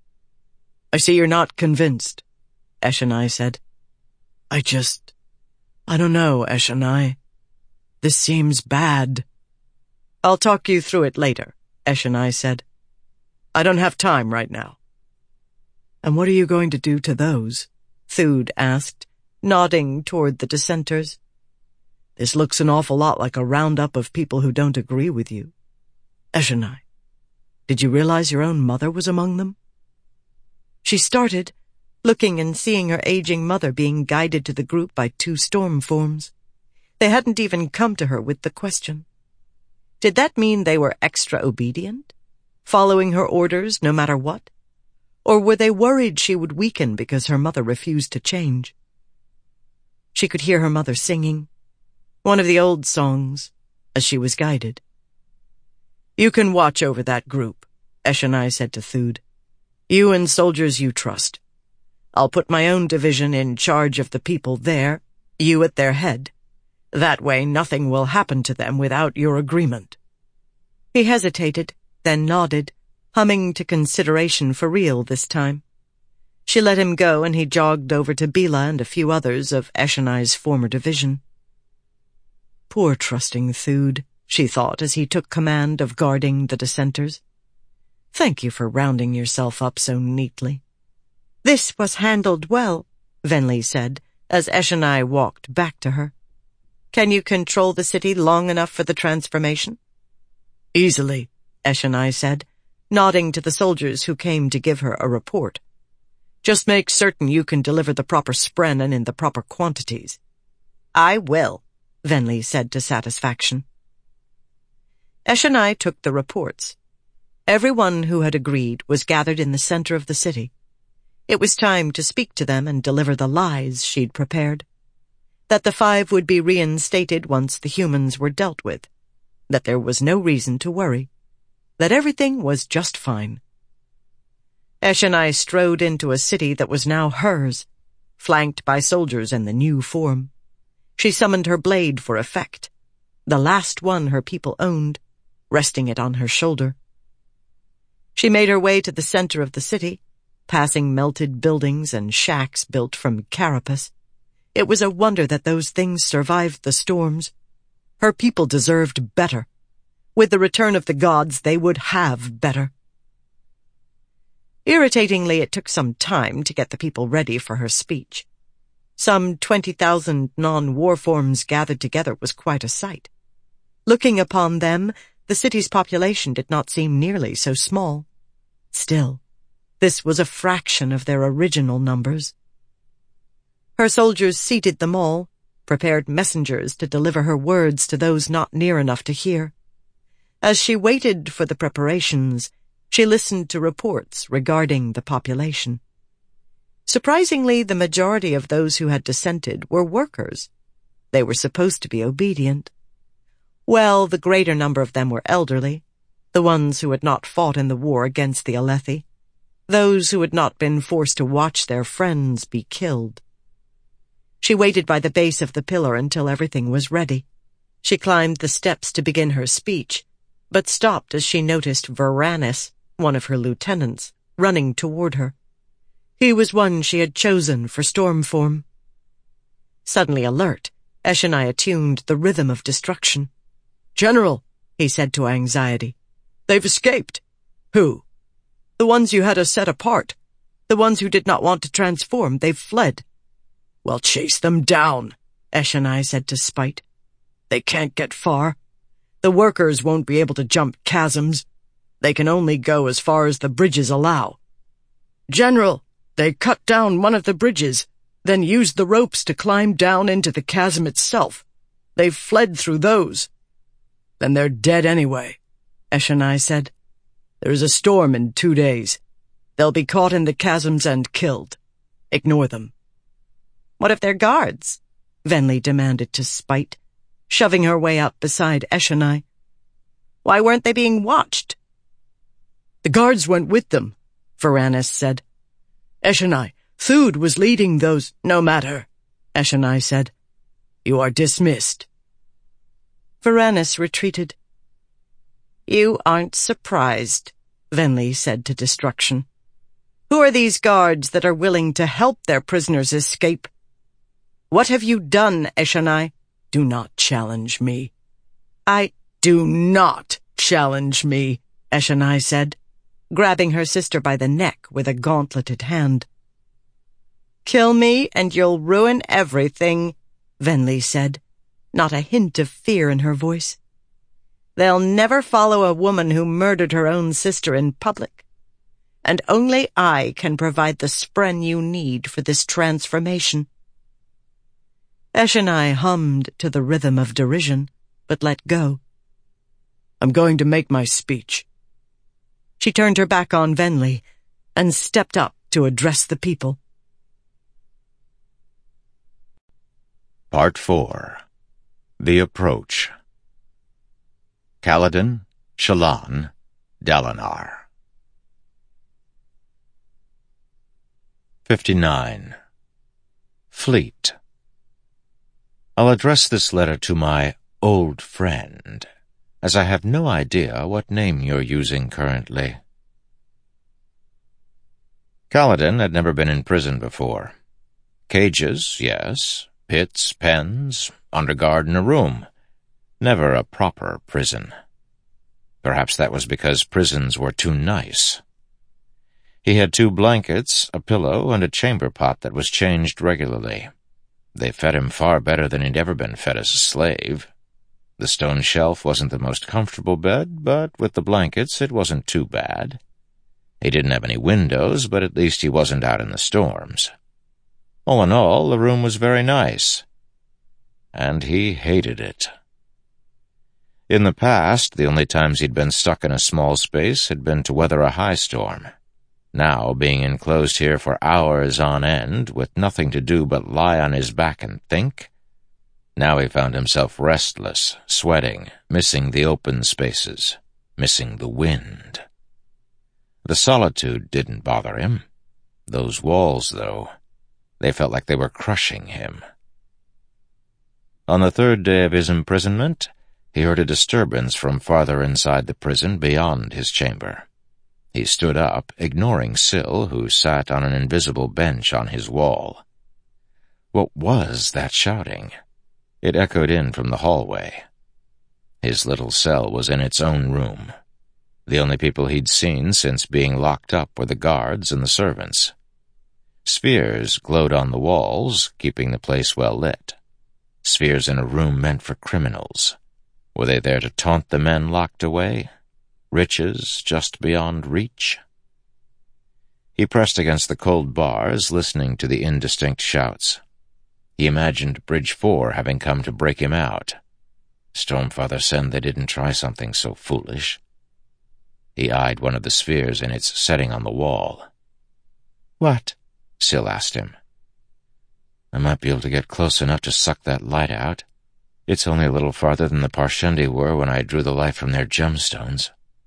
I see you're not convinced, Eshonai said. I just... I don't know, Eshonai. This seems bad. I'll talk you through it later, Eshonai said. I don't have time right now. And what are you going to do to those? Thude asked, nodding toward the dissenters. This looks an awful lot like a roundup of people who don't agree with you. Eshonai, did you realize your own mother was among them? She started, looking and seeing her aging mother being guided to the group by two storm forms. They hadn't even come to her with the question. Did that mean they were extra obedient, following her orders no matter what? Or were they worried she would weaken because her mother refused to change? She could hear her mother singing, one of the old songs, as she was guided. You can watch over that group, Eshonai said to Thude. You and soldiers you trust. I'll put my own division in charge of the people there, you at their head. That way nothing will happen to them without your agreement. He hesitated, then nodded, humming to consideration for real this time. She let him go and he jogged over to Bila and a few others of Eshonai's former division. Poor trusting Thude, she thought as he took command of guarding the dissenters. Thank you for rounding yourself up so neatly. This was handled well, Venli said, as Eshonai walked back to her. Can you control the city long enough for the transformation? Easily, Eshonai said, nodding to the soldiers who came to give her a report. Just make certain you can deliver the proper sprennan in the proper quantities. I will, Venli said to satisfaction. Eshonai took the reports. Everyone who had agreed was gathered in the center of the city. It was time to speak to them and deliver the lies she'd prepared. That the five would be reinstated once the humans were dealt with. That there was no reason to worry. That everything was just fine. Eshonai strode into a city that was now hers, flanked by soldiers in the new form. She summoned her blade for effect, the last one her people owned, resting it on her shoulder. She made her way to the center of the city, passing melted buildings and shacks built from carapace. It was a wonder that those things survived the storms. Her people deserved better. With the return of the gods, they would have better. Irritatingly, it took some time to get the people ready for her speech. Some twenty thousand non-war forms gathered together was quite a sight. Looking upon them, the city's population did not seem nearly so small. Still, this was a fraction of their original numbers. Her soldiers seated them all, prepared messengers to deliver her words to those not near enough to hear. As she waited for the preparations, she listened to reports regarding the population. Surprisingly, the majority of those who had dissented were workers. They were supposed to be obedient. Well, the greater number of them were elderly, the ones who had not fought in the war against the Alethi, those who had not been forced to watch their friends be killed. She waited by the base of the pillar until everything was ready. She climbed the steps to begin her speech, but stopped as she noticed Varanus, one of her lieutenants, running toward her. He was one she had chosen for storm form. Suddenly alert, Eshonai attuned the rhythm of destruction. "General," he said to Anxiety, "they've escaped." "Who?" "The ones you had us set apart. The ones who did not want to transform. They've fled." "Well, chase them down," Eshonai said to Spite. "They can't get far. The workers won't be able to jump chasms. They can only go as far as the bridges allow." "General, they cut down one of the bridges, then used the ropes to climb down into the chasm itself. They've fled through those." "Then they're dead anyway," Eshonai said. "There is a storm in two days. They'll be caught in the chasms and killed. Ignore them." "What if they're guards?" Venli demanded to Spite, shoving her way up beside Eshonai. "Why weren't they being watched?" "The guards went with them," Varanus said. "Eshonai, Thude was leading those—" "No matter," Eshonai said. "You are dismissed." Varanus retreated. "You aren't surprised," Venli said to Destruction. Who are these guards that are willing to help their prisoners escape? What have you done, Eshonai? Do not challenge me. I do not challenge me, Eshonai said, grabbing her sister by the neck with a gauntleted hand. Kill me and you'll ruin everything, Venli said, not a hint of fear in her voice. They'll never follow a woman who murdered her own sister in public. And only I can provide the spren you need for this transformation. Eshonai hummed to the rhythm of derision, but let go. I'm going to make my speech. She turned her back on Venli and stepped up to address the people. Part four. The Approach. Kaladin, Shallan, Dalinar. fifty-nine. Fleet. I'll address this letter to my old friend, as I have no idea what name you're using currently. Kaladin had never been in prison before. Cages, yes. Pits, pens, under guard in a room. Never a proper prison. Perhaps that was because prisons were too nice. He had two blankets, a pillow, and a chamber pot that was changed regularly. They fed him far better than he'd ever been fed as a slave. The stone shelf wasn't the most comfortable bed, but with the blankets it wasn't too bad. He didn't have any windows, but at least he wasn't out in the storms. All in all, the room was very nice. And he hated it. In the past, the only times he'd been stuck in a small space had been to weather a high storm. Now, being enclosed here for hours on end, with nothing to do but lie on his back and think, now he found himself restless, sweating, missing the open spaces, missing the wind. The solitude didn't bother him. Those walls, though, they felt like they were crushing him. On the third day of his imprisonment, he heard a disturbance from farther inside the prison beyond his chamber. He stood up, ignoring Syl, who sat on an invisible bench on his wall. What was that shouting? It echoed in from the hallway. His little cell was in its own room. The only people he'd seen since being locked up were the guards and the servants. Spheres glowed on the walls, keeping the place well lit. Spheres in a room meant for criminals. Were they there to taunt the men locked away? Riches just beyond reach? He pressed against the cold bars, listening to the indistinct shouts. He imagined Bridge Four having come to break him out. Stormfather said they didn't try something so foolish. He eyed one of the spheres in its setting on the wall. "What?" Syl asked him. "I might be able to get close enough to suck that light out. It's only a little farther than the Parshendi were when I drew the light from their gemstones."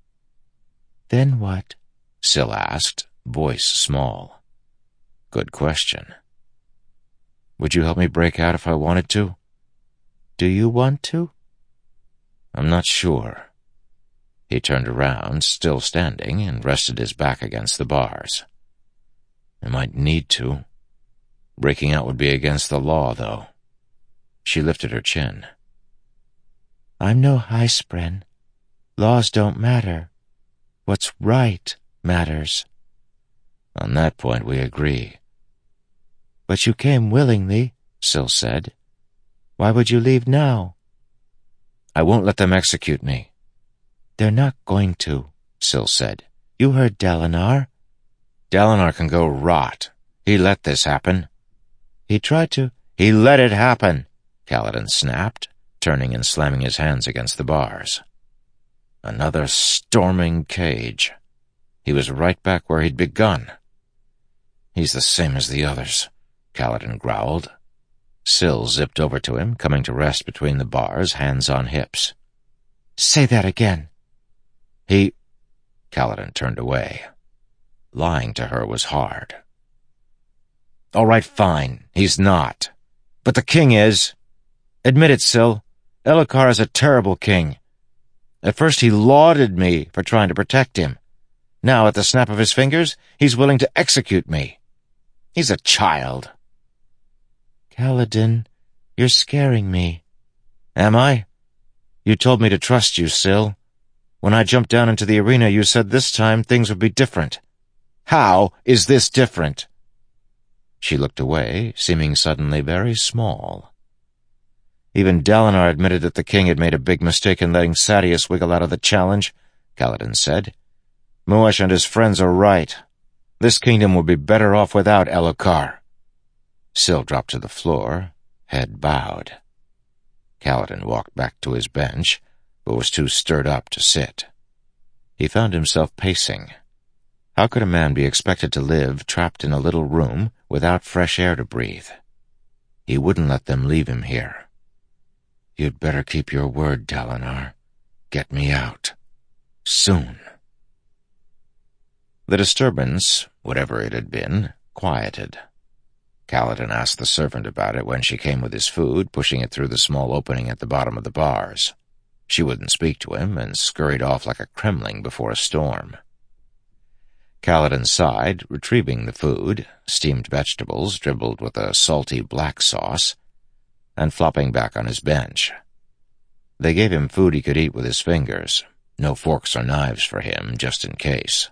"Then what?" Syl asked, voice small. "Good question." "Would you help me break out if I wanted to?" "Do you want to?" "I'm not sure." He turned around, still standing, and rested his back against the bars. "I might need to. Breaking out would be against the law, though." She lifted her chin. "I'm no high spren. Laws don't matter. What's right matters." "On that point we agree." "But you came willingly," Syl said. "Why would you leave now?" "I won't let them execute me." "They're not going to," Syl said. "You heard Dalinar." "Dalinar can go rot. He let this happen." "He tried to." "He let it happen," Kaladin snapped, turning and slamming his hands against the bars. Another storming cage. He was right back where he'd begun. "He's the same as the others," Kaladin growled. Syl zipped over to him, coming to rest between the bars, hands on hips. "Say that again." He... Kaladin turned away. Lying to her was hard. "All right, fine. He's not. But the king is. Admit it, Syl. Elhokar is a terrible king. At first he lauded me for trying to protect him. Now, at the snap of his fingers, he's willing to execute me. He's a child. Kaladin, you're scaring me. Am I? You told me to trust you, Syl. When I jumped down into the arena, you said this time things would be different. How is this different? She looked away, seeming suddenly very small. Even Dalinar admitted that the king had made a big mistake in letting Sadeas wiggle out of the challenge, Kaladin said. Muash and his friends are right. This kingdom would be better off without Elhokar. Syl dropped to the floor, head bowed. Kaladin walked back to his bench, but was too stirred up to sit. He found himself pacing. How could a man be expected to live trapped in a little room without fresh air to breathe? He wouldn't let them leave him here. You'd better keep your word, Dalinar. Get me out. Soon. The disturbance, whatever it had been, quieted. Kaladin asked the servant about it when she came with his food, pushing it through the small opening at the bottom of the bars. She wouldn't speak to him and scurried off like a kremling before a storm. Kaladin sighed, retrieving the food, steamed vegetables dribbled with a salty black sauce, and flopping back on his bench. They gave him food he could eat with his fingers. No forks or knives for him, just in case.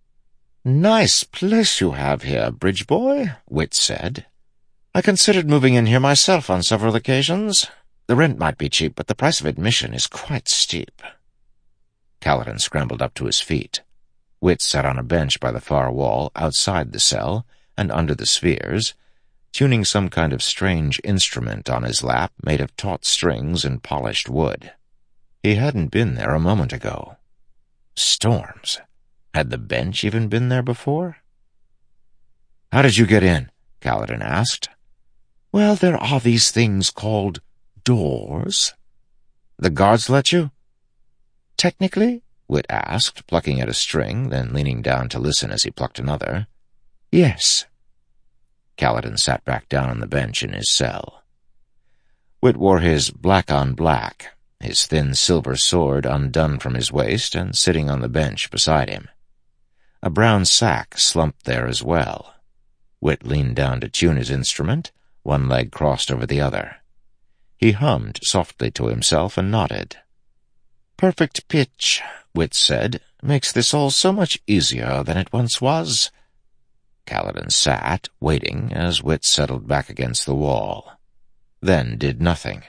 "Nice place you have here, bridge boy," Wit said. "I considered moving in here myself on several occasions. The rent might be cheap, but the price of admission is quite steep." Kaladin scrambled up to his feet. Wit sat on a bench by the far wall, outside the cell, and under the spheres, tuning some kind of strange instrument on his lap made of taut strings and polished wood. He hadn't been there a moment ago. Storms. Had the bench even been there before? "How did you get in?" Kaladin asked. "Well, there are these things called doors." "The guards let you?" "Technically?" Wit asked, plucking at a string, then leaning down to listen as he plucked another. "Yes." Kaladin sat back down on the bench in his cell. Wit wore his black-on-black, his thin silver sword undone from his waist and sitting on the bench beside him. A brown sack slumped there as well. Wit leaned down to tune his instrument, one leg crossed over the other. He hummed softly to himself and nodded. "Perfect pitch," Wit said. "Makes this all so much easier than it once was." Kaladin sat, waiting, as Wit settled back against the wall. Then did nothing.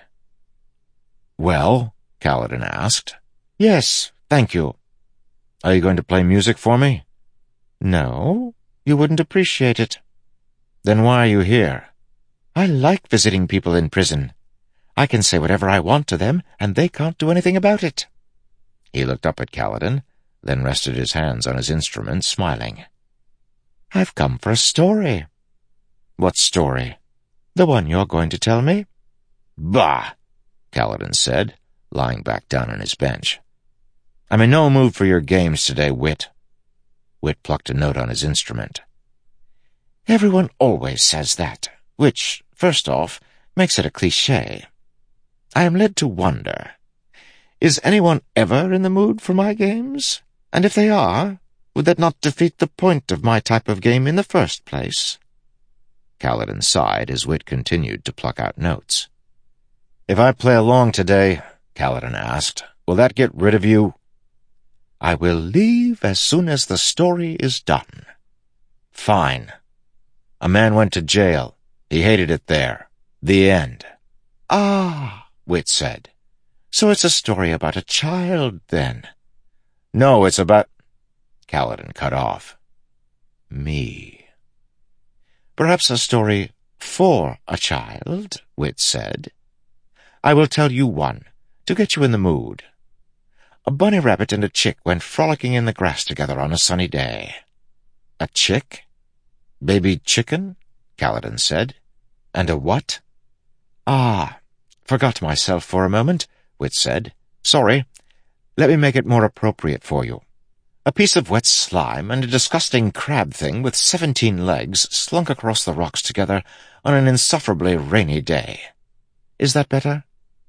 "Well?" Kaladin asked. "Yes, thank you." "Are you going to play music for me?" "No, you wouldn't appreciate it." "Then why are you here?" "I like visiting people in prison. I can say whatever I want to them, and they can't do anything about it." He looked up at Kaladin, then rested his hands on his instrument, smiling. "I've come for a story." "What story?" "The one you're going to tell me." "Bah!" Kaladin said, lying back down on his bench. "I'm in no mood for your games today, Wit." Wit plucked a note on his instrument. "Everyone always says that, which, first off, makes it a cliché. I am led to wonder, is anyone ever in the mood for my games? And if they are, would that not defeat the point of my type of game in the first place?" Kaladin sighed as Wit continued to pluck out notes. "If I play along today," Kaladin asked, "will that get rid of you?" "I will leave as soon as the story is done." "Fine. A man went to jail. He hated it there. The end." "Ah," Wit said. "So it's a story about a child, then?" "No, it's about—" Kaladin cut off. "Me." "Perhaps a story for a child," Wit said. "I will tell you one, to get you in the mood. A bunny rabbit and a chick went frolicking in the grass together on a sunny day." "A chick? Baby chicken?" Kaladin said. "And a what?" "Ah, forgot myself for a moment," Wit said. "Sorry. Let me make it more appropriate for you. A piece of wet slime and a disgusting crab thing with seventeen legs slunk across the rocks together on an insufferably rainy day. Is that better?"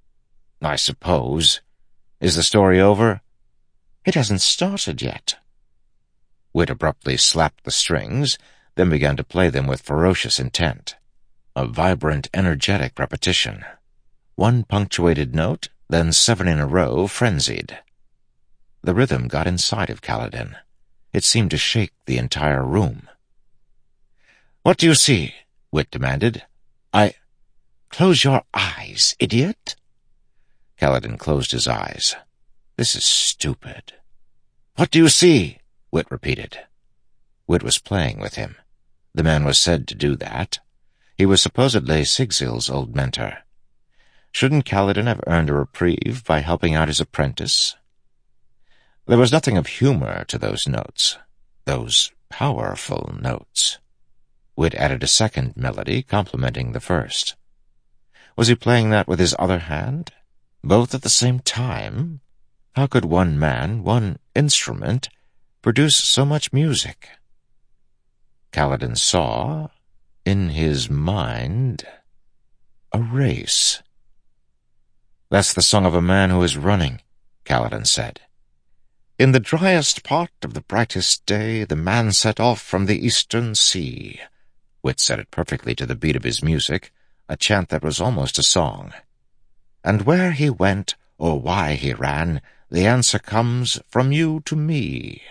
"I suppose. Is the story over?" "It hasn't started yet." Wit abruptly slapped the strings, then began to play them with ferocious intent. A vibrant, energetic repetition. One punctuated note, then seven in a row, frenzied. The rhythm got inside of Kaladin. It seemed to shake the entire room. "What do you see?" Wit demanded. I... "Close your eyes, idiot." Kaladin closed his eyes. "This is stupid." "What do you see?" Wit repeated. Wit was playing with him. The man was said to do that. He was supposedly Sigzil's old mentor. Shouldn't Kaladin have earned a reprieve by helping out his apprentice? There was nothing of humor to those notes, those powerful notes. Wit added a second melody, complementing the first. Was he playing that with his other hand? Both at the same time? How could one man, one instrument, produce so much music? Kaladin saw, in his mind, a race. "That's the song of a man who is running," Kaladin said. "In the driest part of the brightest day, the man set off from the eastern sea." Wit said it perfectly to the beat of his music, a chant that was almost a song. "And where he went, or why he ran, the answer comes from you to me."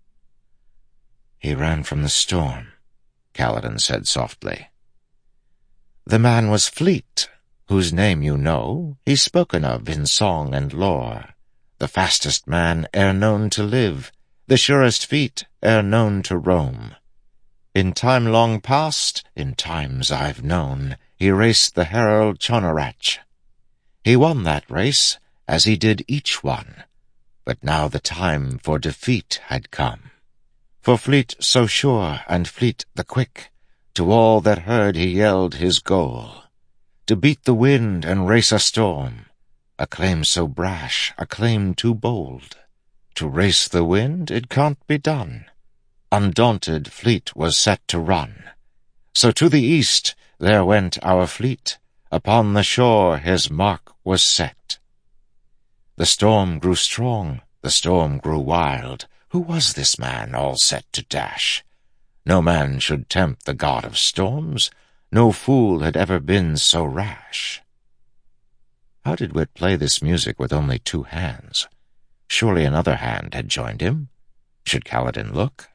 "He ran from the storm," Kaladin said softly. "The man was Fleet, whose name you know, he's spoken of in song and lore. The fastest man e'er known to live, the surest feet e'er known to roam. In time long past, in times I've known, he raced the herald Chonarach. He won that race, as he did each one, but now the time for defeat had come. For Fleet so sure and Fleet the quick, to all that heard he yelled his goal, to beat the wind and race a storm, a claim so brash, a claim too bold. To race the wind, it can't be done. Undaunted, Fleet was set to run. So to the east there went our Fleet. Upon the shore his mark was set. The storm grew strong, the storm grew wild. Who was this man all set to dash? No man should tempt the god of storms. No fool had ever been so rash. How did Wit play this music with only two hands? Surely another hand had joined him. Should Kaladin look?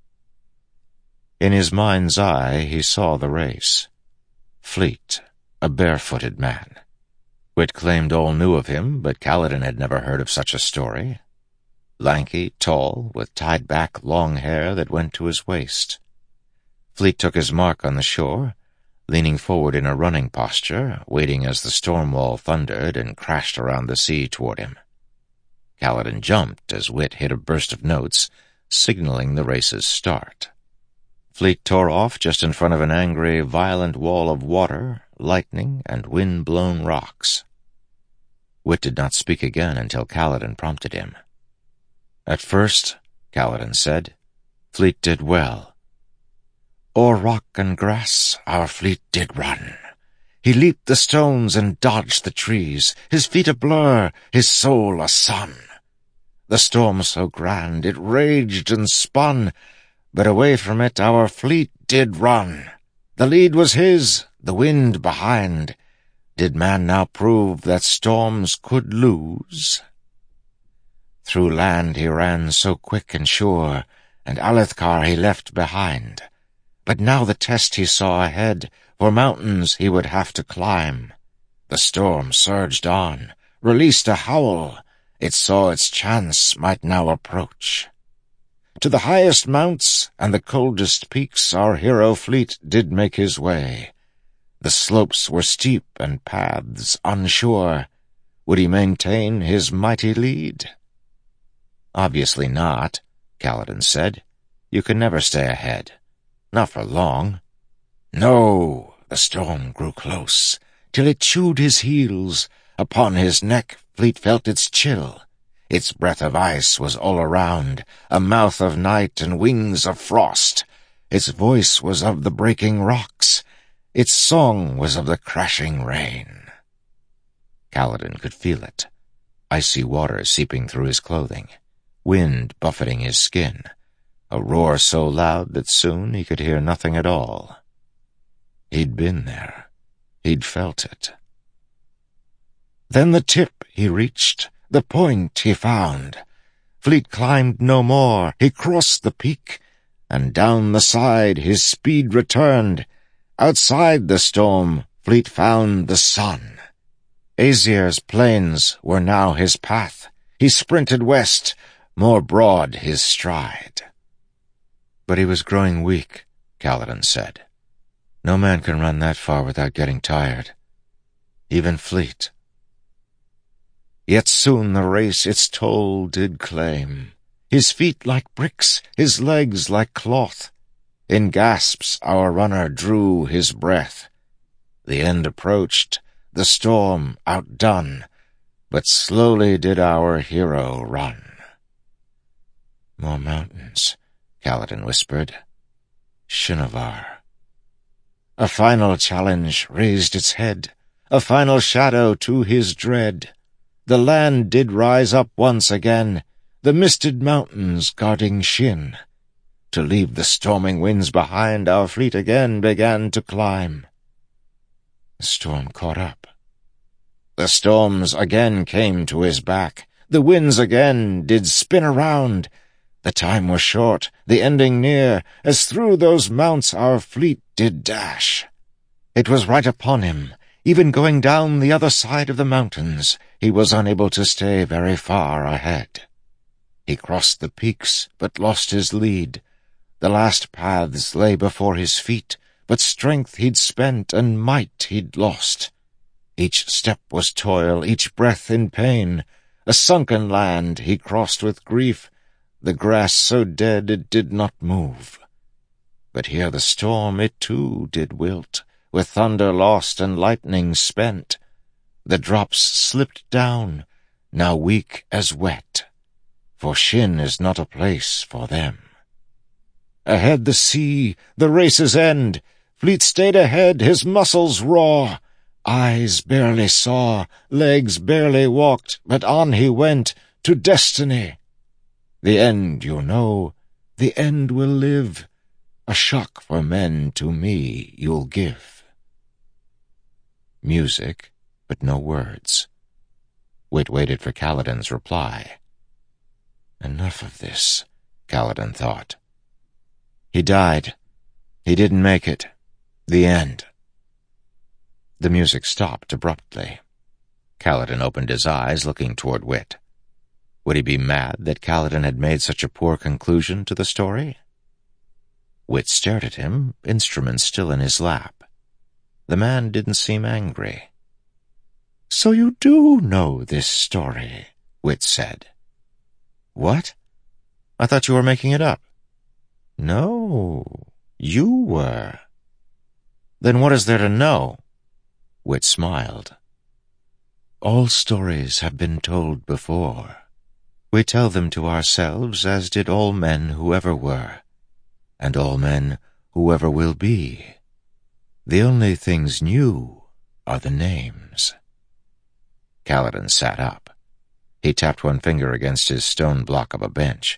In his mind's eye he saw the race. Fleet, a barefooted man. Wit claimed all knew of him, but Kaladin had never heard of such a story. Lanky, tall, with tied-back long hair that went to his waist. Fleet took his mark on the shore, leaning forward in a running posture, waiting as the storm wall thundered and crashed around the sea toward him. Kaladin jumped as Wit hit a burst of notes, signaling the race's start. Fleet tore off just in front of an angry, violent wall of water, lightning, and wind-blown rocks. Wit did not speak again until Kaladin prompted him. "At first," Kaladin said, "Fleet did well. O'er rock and grass our Fleet did run. He leaped the stones and dodged the trees, his feet a blur, his soul a sun. The storm so grand it raged and spun, but away from it our Fleet did run. The lead was his, the wind behind. Did man now prove that storms could lose? Through land he ran so quick and sure, and Alethkar he left behind. But now the test he saw ahead, for mountains he would have to climb. The storm surged on, released a howl. It saw its chance might now approach. To the highest mounts and the coldest peaks our hero Fleet did make his way. The slopes were steep and paths unsure. Would he maintain his mighty lead? Obviously not, Kaladin said. You can never stay ahead. Not for long. No, the storm grew close, till it chewed his heels. Upon his neck Fleet felt its chill. Its breath of ice was all around, a mouth of night and wings of frost. Its voice was of the breaking rocks. Its song was of the crashing rain. Kaladin could feel it. Icy water seeping through his clothing. Wind buffeting his skin. a roar so loud that soon he could hear nothing at all. He'd been there. He'd felt it. Then the tip he reached, the point he found. Fleet climbed no more, he crossed the peak, and down the side his speed returned. Outside the storm, Fleet found the sun. Azir's plains were now his path. He sprinted west, more broad his stride. But he was growing weak, Kaladin said. No man can run that far without getting tired. Even Fleet. Yet soon the race its toll did claim. His feet like bricks, his legs like cloth. In gasps our runner drew his breath. The end approached, the storm outdone, but slowly did our hero run. More mountains, Kaladin whispered. Shinovar. A final challenge raised its head, a final shadow to his dread. The land did rise up once again, the misted mountains guarding Shin. To leave the storming winds behind, our fleet again began to climb. The storm caught up. The storms again came to his back. The winds again did spin around. The time was short, the ending near, as through those mounts our fleet did dash. It was right upon him. Even going down the other side of the mountains, he was unable to stay very far ahead. He crossed the peaks, but lost his lead. The last paths lay before his feet, but strength he'd spent and might he'd lost. Each step was toil, each breath in pain. A sunken land he crossed with grief, the grass so dead it did not move. But here the storm it too did wilt, with thunder lost and lightning spent. The drops slipped down, now weak as wet, for Shin is not a place for them. Ahead the sea, the race's end. Fleet stayed ahead, his muscles raw. Eyes barely saw, legs barely walked, but on he went, to destiny. The end, you know, the end will live. A shock for men to me you'll give. Music, but no words. Wit waited for Kaladin's reply. Enough of this, Kaladin thought. He died. He didn't make it. The end. The music stopped abruptly. Kaladin opened his eyes, looking toward Wit. Would he be mad that Kaladin had made such a poor conclusion to the story? Wit stared at him, instrument still in his lap. The man didn't seem angry. So you do know this story, Wit said. What? I thought you were making it up. No, you were. Then what is there to know? Wit smiled. All stories have been told before. We tell them to ourselves, as did all men who ever were, and all men who ever will be. The only things new are the names. Kaladin sat up. He tapped one finger against his stone block of a bench.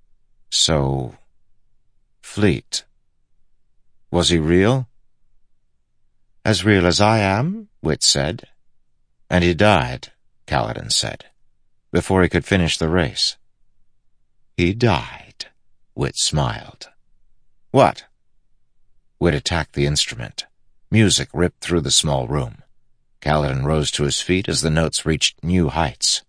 So, Fleet. Was he real? As real as I am, Wit said. And he died, Kaladin said, before he could finish the race. He died, Wit smiled. What? Wit attacked the instrument. Music ripped through the small room. Kaladin rose to his feet as the notes reached new heights.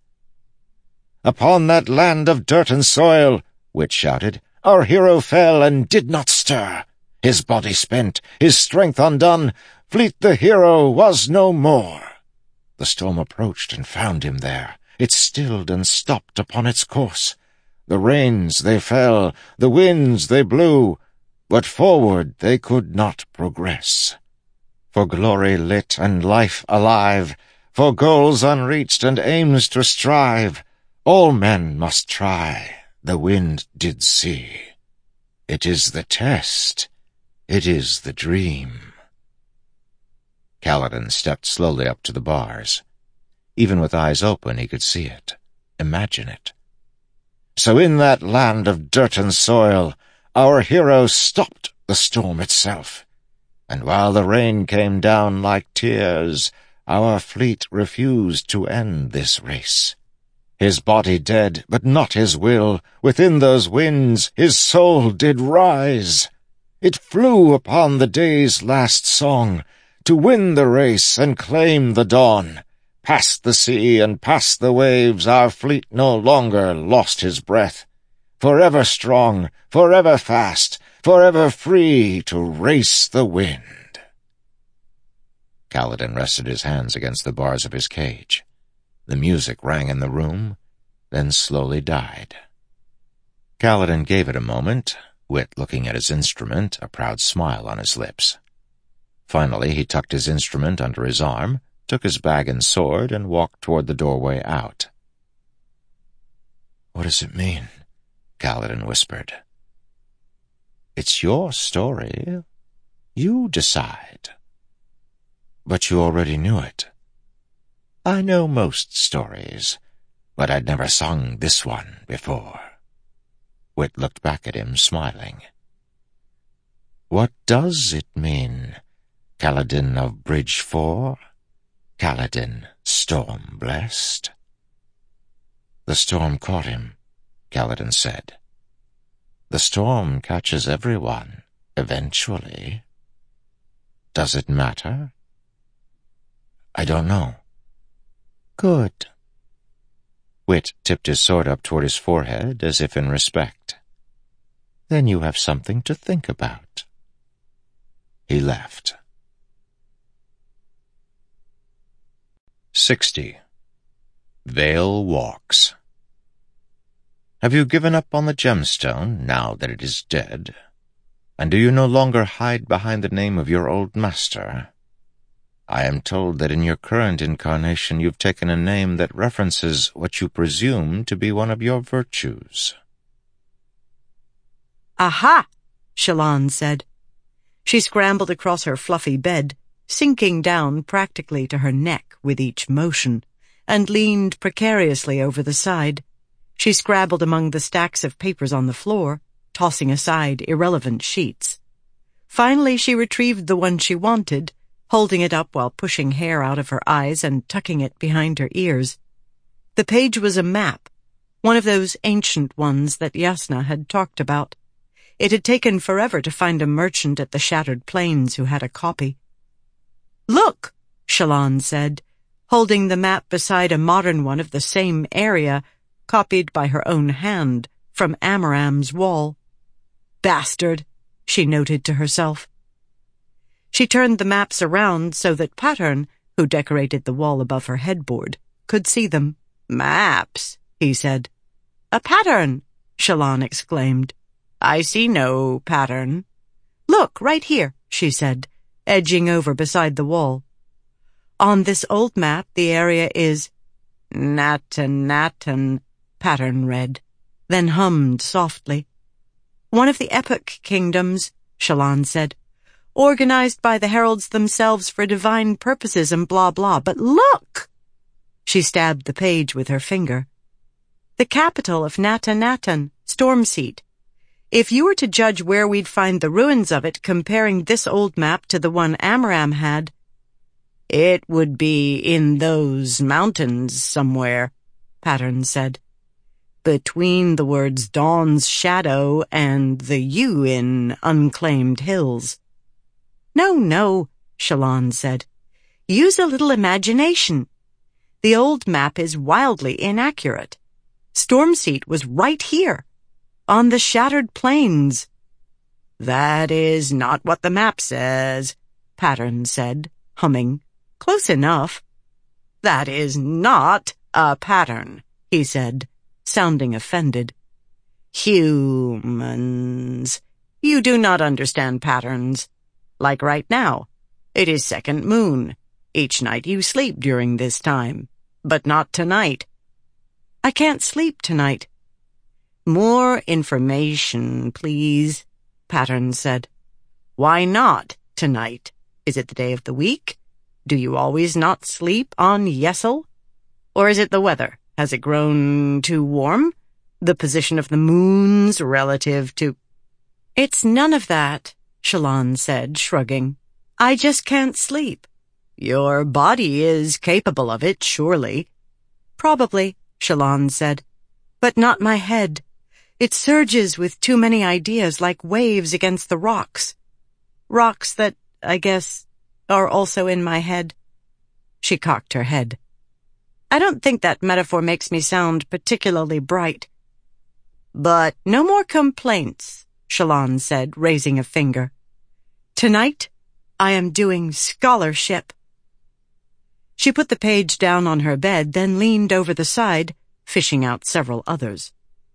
Upon that land of dirt and soil, Wit shouted, our hero fell and did not stir. His body spent, his strength undone, Fleet the hero was no more. The storm approached and found him there. It stilled and stopped upon its course. The rains they fell, the winds they blew, but forward they could not progress. For glory lit and life alive, for goals unreached and aims to strive, all men must try, the wind did see. It is the test, it is the dream. Kaladin stepped slowly up to the bars. Even with eyes open, he could see it, imagine it. So in that land of dirt and soil, our hero stopped the storm itself. And while the rain came down like tears, our fleet refused to end this race. His body dead, but not his will. Within those winds his soul did rise. It flew upon the day's last song, to win the race and claim the dawn. Past the sea and past the waves our fleet no longer lost his breath. Forever strong, forever fast, forever free to race the wind. Kaladin rested his hands against the bars of his cage. The music rang in the room, then slowly died. Kaladin gave it a moment, Wit looking at his instrument, a proud smile on his lips. Finally he tucked his instrument under his arm, took his bag and sword, and walked toward the doorway out. "What does it mean?" Kaladin whispered. "It's your story. You decide." "But you already knew it." "I know most stories, but I'd never sung this one before." Wit looked back at him, smiling. "What does it mean, Kaladin of Bridge Four? Kaladin storm-blessed?" "The storm caught him," Kaladin said. "The storm catches everyone, eventually." "Does it matter?" "I don't know." "Good." Wit tipped his sword up toward his forehead, as if in respect. "Then you have something to think about." He left. Sixty. Vale Walks. Have you given up on the gemstone, now that it is dead? And do you no longer hide behind the name of your old master? I am told that in your current incarnation you've taken a name that references what you presume to be one of your virtues. "Aha!" Shallan said. She scrambled across her fluffy bed, sinking down practically to her neck with each motion, and leaned precariously over the side. She scrabbled among the stacks of papers on the floor, tossing aside irrelevant sheets. Finally she retrieved the one she wanted, holding it up while pushing hair out of her eyes and tucking it behind her ears. The page was a map, one of those ancient ones that Jasnah had talked about. It had taken forever to find a merchant at the Shattered Plains who had a copy. "Look," Shallan said, holding the map beside a modern one of the same area, copied by her own hand from Amaram's wall. "Bastard," she noted to herself. She turned the maps around so that Pattern, who decorated the wall above her headboard, could see them. "Maps," he said. "A pattern," Shallan exclaimed. "I see no pattern." "Look, right here," she said, edging over beside the wall. "On this old map, the area is Natan-Natan," Pattern read, then hummed softly. "One of the Epoch Kingdoms," Shallan said. "Organized by the heralds themselves for divine purposes and blah blah. But look!" She stabbed the page with her finger. "The capital of Natan-Natan, Stormseat. If you were to judge where we'd find the ruins of it comparing this old map to the one Amaram had, it would be in those mountains somewhere," Pattern said. "Between the words Dawn's Shadow and the U in Unclaimed Hills." "No, no," Shallan said. "Use a little imagination. The old map is wildly inaccurate. Stormseat was right here, on the Shattered Plains." "That is not what the map says," Pattern said, humming. "Close enough." "That is not a pattern," he said, sounding offended. "Humans, you do not understand patterns. Like right now, it is second moon. Each night you sleep during this time, but not tonight." "I can't sleep tonight." "More information, please," Pattern said. "Why not tonight? Is it the day of the week? Do you always not sleep on Yesel? Or is it the weather? Has it grown too warm? The position of the moons relative to—" It's none of that, Shallan said, shrugging. I just can't sleep. Your body is capable of it, surely. Probably, Shallan said, but not my head. It surges with too many ideas like waves against the rocks. Rocks that, I guess, are also in my head. She cocked her head. I don't think that metaphor makes me sound particularly bright. But no more complaints, Shallan said, raising a finger. Tonight, I am doing scholarship. She put the page down on her bed, then leaned over the side, fishing out several others.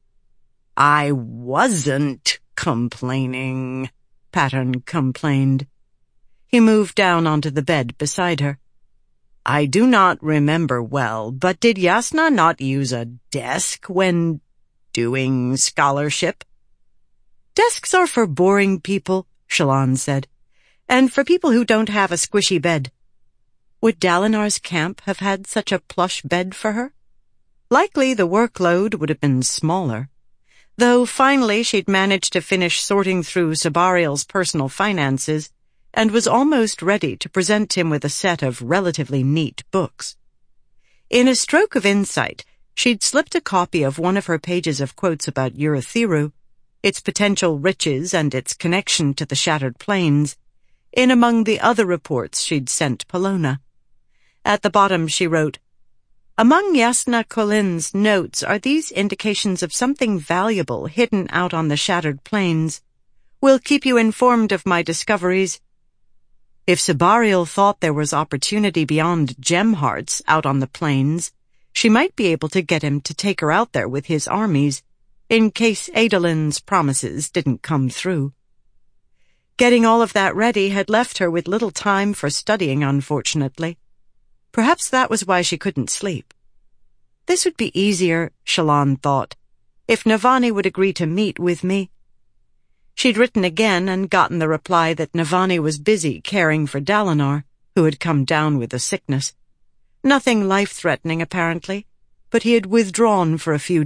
I wasn't complaining, Pattern complained. He moved down onto the bed beside her. I do not remember well, but did Jasnah not use a desk when doing scholarship? Desks are for boring people, Shallan said, and for people who don't have a squishy bed. Would Dalinar's camp have had such a plush bed for her? Likely the workload would have been smaller, though finally she'd managed to finish sorting through Sebarial's personal finances and was almost ready to present him with a set of relatively neat books. In a stroke of insight, she'd slipped a copy of one of her pages of quotes about Urithiru, its potential riches and its connection to the Shattered Plains, in among the other reports she'd sent Pelona. At the bottom she wrote, Among Jasnah Kholin's notes are these indications of something valuable hidden out on the Shattered Plains. Will keep you informed of my discoveries. If Sebarial thought there was opportunity beyond gem hearts out on the plains, she might be able to get him to take her out there with his armies, in case Adolin's promises didn't come through. Getting all of that ready had left her with little time for studying, unfortunately. Perhaps that was why she couldn't sleep. This would be easier, Shallan thought, if Navani would agree to meet with me. She'd written again and gotten the reply that Navani was busy caring for Dalinar, who had come down with a sickness. Nothing life-threatening, apparently, but he had withdrawn for a few